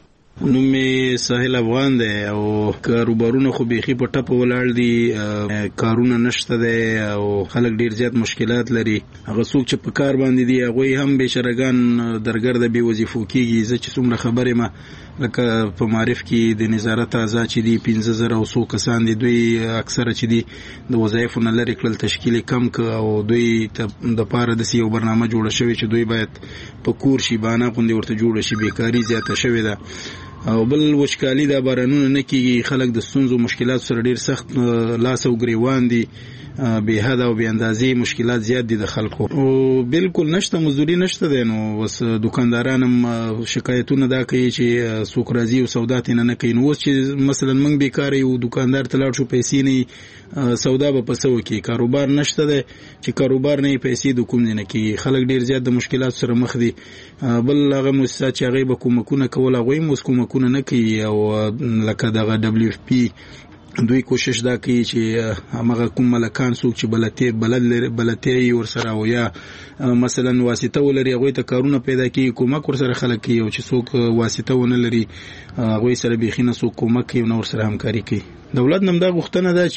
Speaker 14: نوم می ساحل افغان دی او کاروبارونه خو بیخي په ټپه ولاړ دي، کارونه نشته دی او خلک ډیر زیات مشکلات لري. هغه څوک چې په کار باندې دي هغوی هم بېشرګان درګرده بې وظیفو کېږي. زه چې څومره خبرې ما لکه په معرف کې د نظارت اعضا چې دي پنځه زره او څو کسان دي، دوی اکثره چې دي د وظایفو نه لرې کړل، تشکیل کم که او دوی ته د پاره داسې یو برنامه جوړه شوې چې دوی باید په کور شي، بانه غوندې ورته جوړه شي. بیکاري زیاته شوې ده او بل وچکالي دا بارانونه نه کېږي. خلک د ستونزو مشکلات سره ډیر سخت لاس او ګریوان دي، به حد او به اندازې مشکلات زیات دي د خلکو او بالکل نشته، مزدوري نشته دی. نو بس دکانداران هم شکایتونه دا کوي چې څوک راځي او سودا ترې نه کوي. نو اوس چې مثلا موږ بیکاره یو دکاندار ته لاړ شو، پیسې نه، سودا به په څه وکړي؟ کاروبار نشته دی چې کاروبار نه پیسې د کوم ځای نه کېږي. خلک ډیر زیات د مشکلات سره مخ دي. بل هغه مؤسسات چې هغوی به کومکونه کول هغوی هم اوس کومکونه نه کوي. او لکه دغه ډبلیو اف پی دوی کوشش دا کوي چې هغه کوم ملکان څوک چې بلته بلد بلته ورسره او یا مثلا واسطه ولري هغه ته کارونه پیدا کوي، کومک ورسره خلک کوي، او چې څوک واسطه ونه لري هغه سره بيخینه څوک کومک کوي نو ورسره همکاري کوي. دولت نم دا غوښتنه ده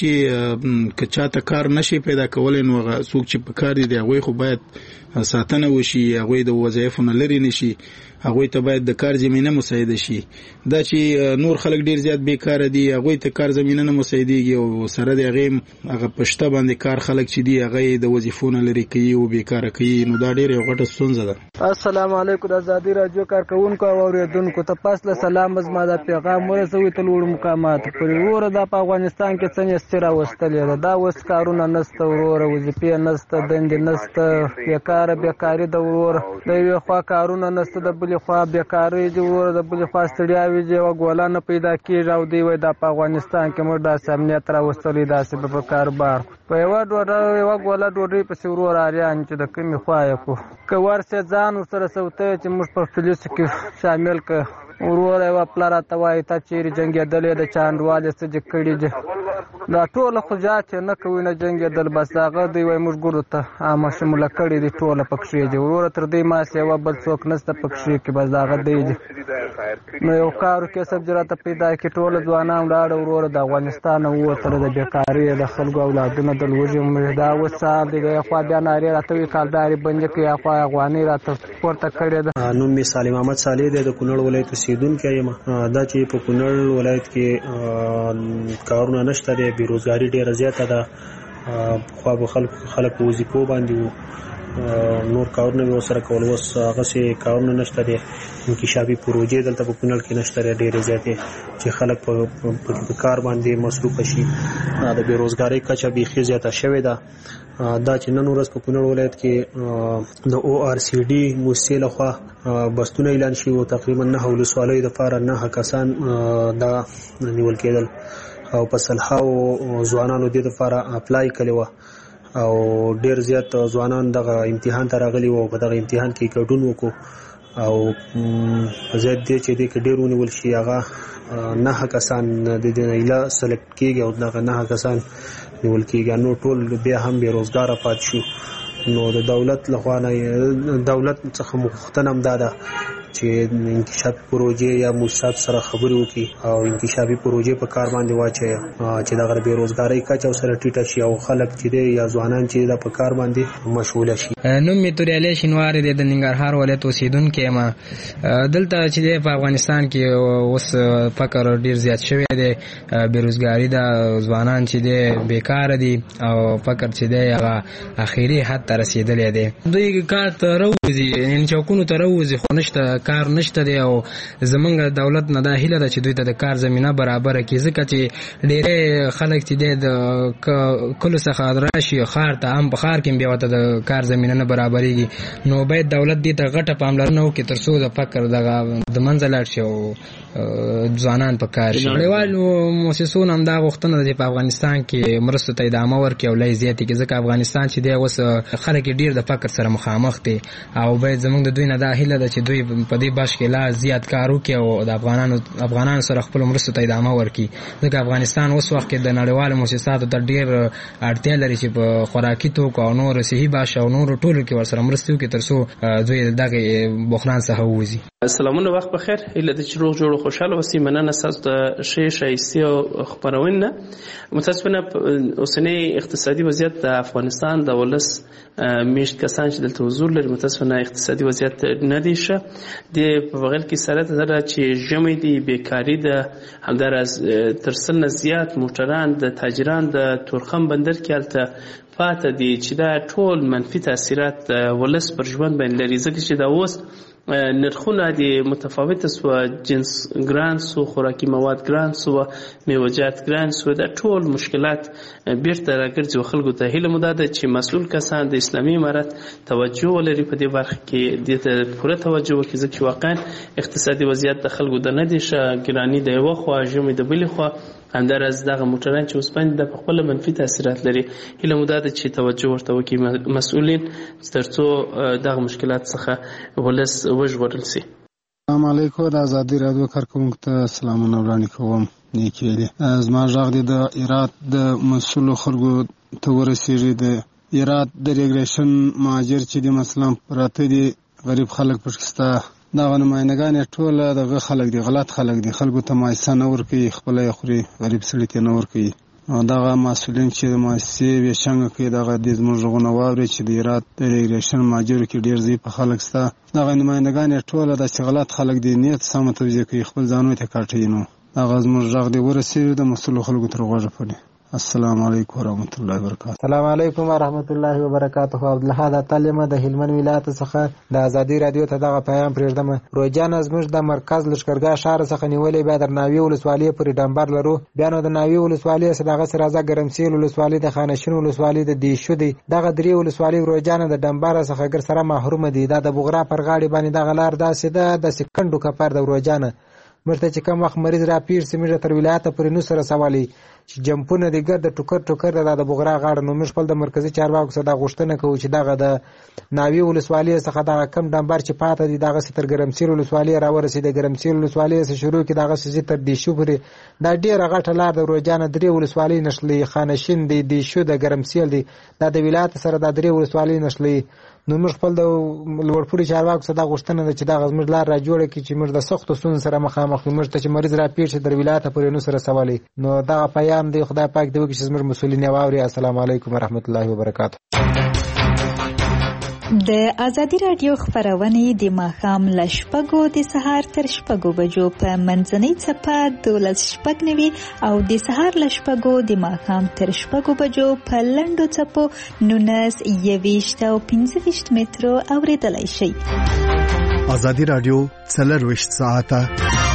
Speaker 14: چې کچا ته کار نشي پیدا کولای، نو هغه څوک چې په کار دي هغه خو باید ساتنه وشي، هغه د وظایفو نه لري نشي، هغه ته باید د کار زمينه مساعده شي. دا چې نور خلک ډیر زیات بیکاره دي، هغه ته کار زمينه نه مساعديږي او سره د هغه هغه پښته باندې کار خلک چې دي هغه د وظیفو نه لري کوي او بیکاره کوي. نو دا ډیر یو غټه ستونزه ده.
Speaker 15: السلام علیکم د آزادی رادیو کارکونکو او اوریدونکو ته پاسله سلام. زما د پیغام ورسوي ته لوړ مقامات پرې وره د افغانستان کې څنګه ستره وستلې ده. دا وس کارونه نسته، وروره وظیفې نسته، دندې نسته، بیکاره بیکاری د وروره د یو خوا کارونه نسته، د بل خوا بیکاری دی، وروره د بل خوا ستړیاوي دی او ګولا نه پیدا کیږي. او دی وای د افغانستان کې موږ د امنیت را وستلې داسې په کاروبار په یو ډوډۍ یو ګولا ډوډۍ په سیورور اړیان چې د کمی خوا کو که ورسه ځان سره سوته چې موږ په فلیس کې شامل ک وروره یو پلار ته وای ته چیرې جنگیدلې د چاندوالې څخه کړي دي دا ټول خو جات نه کوي نه جنګېدل بس هغه دوی وایي موږ ګورو ته عامه شموله کړې دي ټوله پکښې دي وروره تر دې ما سیوا بل څوک نشته پکښې کې بس د هغه دی دي نو یو کار کسب چې راته پیدا کړي ټوله ځوانان ولاړه وروره د افغانستان نه ووتله د بېکارۍ د خلکو اولادونه د لوږې دا اوس سهار دی د یخوا بیا نارې راته وایي کالدارې بندې کړي یخوا افغانۍ راته پورته کړې ده.
Speaker 16: نوم مې سالم احمد صالح دی د کونړ ولایت اوسېدونکی یم. دا چې په کونړ ولایت کې کارونه نشته دی بېروزګاري ډېره زیاته ده. پخوا به خلک خلک په وظیفو باندې وو نور کارونه به ورسره کول اوس هغسې کارونه نشته دی. انکشافي پروژې دلته په کونړ کې نشته دی ډېرې زیاتې چې خلک په کار باندې مصروفه شي. د بېروزګارۍ کچه بیخي زیاته شوې ده. دا چې نن ورځ په کونړ ولایت کې د او آر سی ډي موسسې لخوا بستونه اعلان شوي وو تقریبا نهه ولسوالیو دپاره نهه کسان دا نیول کېدل او په سلهاوو ځوانانو دې دپاره اپلای کړې وه او ډېر زیات ځوانان دغه امتحان ته راغلي وو په دغه امتحان کې ګډون وکړو او په ضد دې چې دې کې ډېر ونیول شي هغه نهه کسان د دې نه ایله سلیکټ کېږي او دغه نهه کسان نیول کېږي. نو ټول بیا هم بېروزګاره پاتې شو. نو د دولت لخوا نه دولت څخه غوښتنه هم دا ده چې انکشافي پروژې یا موسسات سره خبرې وکړي او انکشافي پروژې په کار باندې واچوي چې دغه بېروزګارۍ کچه ورسره ټیټه شي او خلک چې دی یا ځوانان چې دا په کار باندې مشغوله شي.
Speaker 17: نوم مې توریالی شینواري دی د ننګرهار ولایت اوسېدونکی یم. دلته چې دی په افغانستان کې اوس فقر ډېر زیات شوی دی بېروزګاري ده ځوانان چې دی بېکاره دي او فقر چې دی هغه اخري حد ته رسېدلی دی. دوی کار ته راوځي یعنې چوکونو ته راوځي خو نشته کار نشته دی او زمونږ دولت نه دا هیله ده چې دوی ته د کار زمینه برابره کړي ځکه چې ډېری خلک چې دی د کلو څخه راشي ښار ته هم په ښار کې هم بیا ورته د کار زمینه نه برابرېږي. نو باید دولت دې ته غټه پاملرنه وکړي تر څو د فقر دغه د منځه لاړ شي او ځوانان په کار شي. نړیوالو مؤسسو نه هم دا غوښتنه ده چې په افغانستان کې مرستو ته ادامه ورکړي او لای زیاتې کړي ځکه افغانستان چې دی اوس خلک یې ډېر د فقر سره مخامخ دي او باید زمونږ د دوی نه دا هیله ده چې دوی په دې باش کې لا زیات کار وکړي او د افغانانو افغانانو سره خپل مرستو ته ادامه ورکړي ځکه افغانستان اوس وخت کې د نړیوالو مؤسساتو ته ډېر اړتیا لري چې په خوراکي توکو او نور صحي باشه او نورو ټولو کې ورسره مرستې وکړي تر څو دوی دغه بحران څخه ووځي.
Speaker 18: سلامونه وخت بخیر هیله ده چې روغ جوړ او خوشحاله اوسئ. مننه ستاسو د ښې ښایستې او خپرونې نه. متاسفانه اوسنی اقتصادي وضعیت د افغانستان د ولس میشت کسان چې دلته حضور لري متاسفانه اقتصادي وضعیت نه دی ښه. د په بغل کې سره ده چې ژمی دی بیکاري ده همداراز تر سل نه زیات موټران د تاجران د تورخم بندر کې هلته پاته دي چې دا ټول منفي تاثیرات ولس پر ژوند باندې لري ځکه چې دا اوس نرخونه د متفاوته سو جنس ګران سو خوراکي مواد ګران سو میوه‌جات ګران سو دا ټول مشکلات بیرته راګرځي او خلکو ته هیله موده ده چې مسؤل کسان د اسلامي امارت توجه ولري په دې برخه کې د پوره توجه وکړي ځکه واقعا اقتصادي وضعیت د خلکو د نه دي ښه ګراني د یو خو ژمي د بلې خو همداراز دغه موټران چې اوس باندې د خپل منفي تاثیرات لري هیله موده ده چې توجه ورته وکړي مسؤلین ترڅو دغه مشکلات څخه ولس وژغورل شي.
Speaker 19: السلام علیکم. د ازادي رادیو کارکونکو ته سلامونه وړاندې کوم. نیکی دی زما غږ دی د ایرات د مسؤلو خلکو ته ورسېږي. د ایرات د ریګریشن مهاجر چې د مثلا پراته دي غریب خلک پکښتا دغه نماینګان ټول دغه خلک دي غلط خلک دي خلکو ته مایسه نه ورکوي خپل یې خوري غریب سړي ته نه ورکوي. دغه مسؤلین چې د مؤسسې ویشنګ کوي دغه د زموږ غږونه واوري چې د ایرات د ریګریشن مهاجرو کې ډېر ضعیفه خلک شته دغه نماینګان ټول داسې غلط خلک دي نیت سمه توجیه کوي خپل ځانونو ته کاټوي. نو دغه زموږ غږ دی ورسېږي د مسؤلو خلکو تر غوږه پورې. السلام علیکم ورحمۃ اللہ وبرکاتہ.
Speaker 20: السلام علیکم ورحمۃ اللہ وبرکاتہ. عبدالحاد تعلیم د هلمند ولایت څخه د ازادي رادیو ته دغه پیغام پرېږدم. روجان زموږ د مرکز لشکرګاه شهر څخه نیولې بیا د ناوی ولسوالۍ پورې ډمبر لرو. بیا نو د ناوی ولسوالۍ سره دغه سره راځه ګرمسیل ولسوالۍ د خانشین ولسوالۍ د دیشو دی دغه درې ولسوالۍ روجان د ډمبر څخه ګر سره محروم دي. دا د بغرا پر غاړې باندې دغه لار داسې ده د سکندو کپر د روجان مرته چې کوم وخت مریض را پیر سیمه تر ولایت پورې نو سره سوالي چې جمپونه د ګرد ټوکر ټوکر د بغرا غاړه نو موږ خپل د مرکزی چارواکو څخه د غوښتنه کوو چې دغه د ناوی ولسوالۍ څخه دغه کم ډمبر چې پاته دي دغه ستر ګرمسیر ولسوالۍ راورسي د ګرمسیر ولسوالۍ څخه شروع کی دغه سې تر دی شو پورې دا ډیره غټه لار د روجانه درې ولسوالۍ نشلې خانشین دی دی شو د ګرمسیر دی د ولایت سره د درې ولسوالۍ نشلې نو موږ خپل د لوړپوړي چارواکو څخه د غوښتنه ده چې دا غزمر لار را جوړه کړي چې موږ د سختو ستونزو سره مخامخ یو موږ ته چې مریض را پیښ شي در ولایت پورې نو سره سوالي نو دا پیغام دی خدای پاک دې وکړي چې زموږ مسؤلین واوري. السلام علیکم ورحمت الله وبرکاته.
Speaker 21: د ازادي رادیو خبرونه د ماښام له شپږو د سهار تر شپږو بجو په منځنۍ څپه دولس شپږ نوي او د سهار له شپږو د ماښام تر شپږو بجو په لنډو څپو نونس یویشت او پنځه ویشت مترو اوریدلای شي.
Speaker 22: ازادي رادیو څلور ویشت ساعته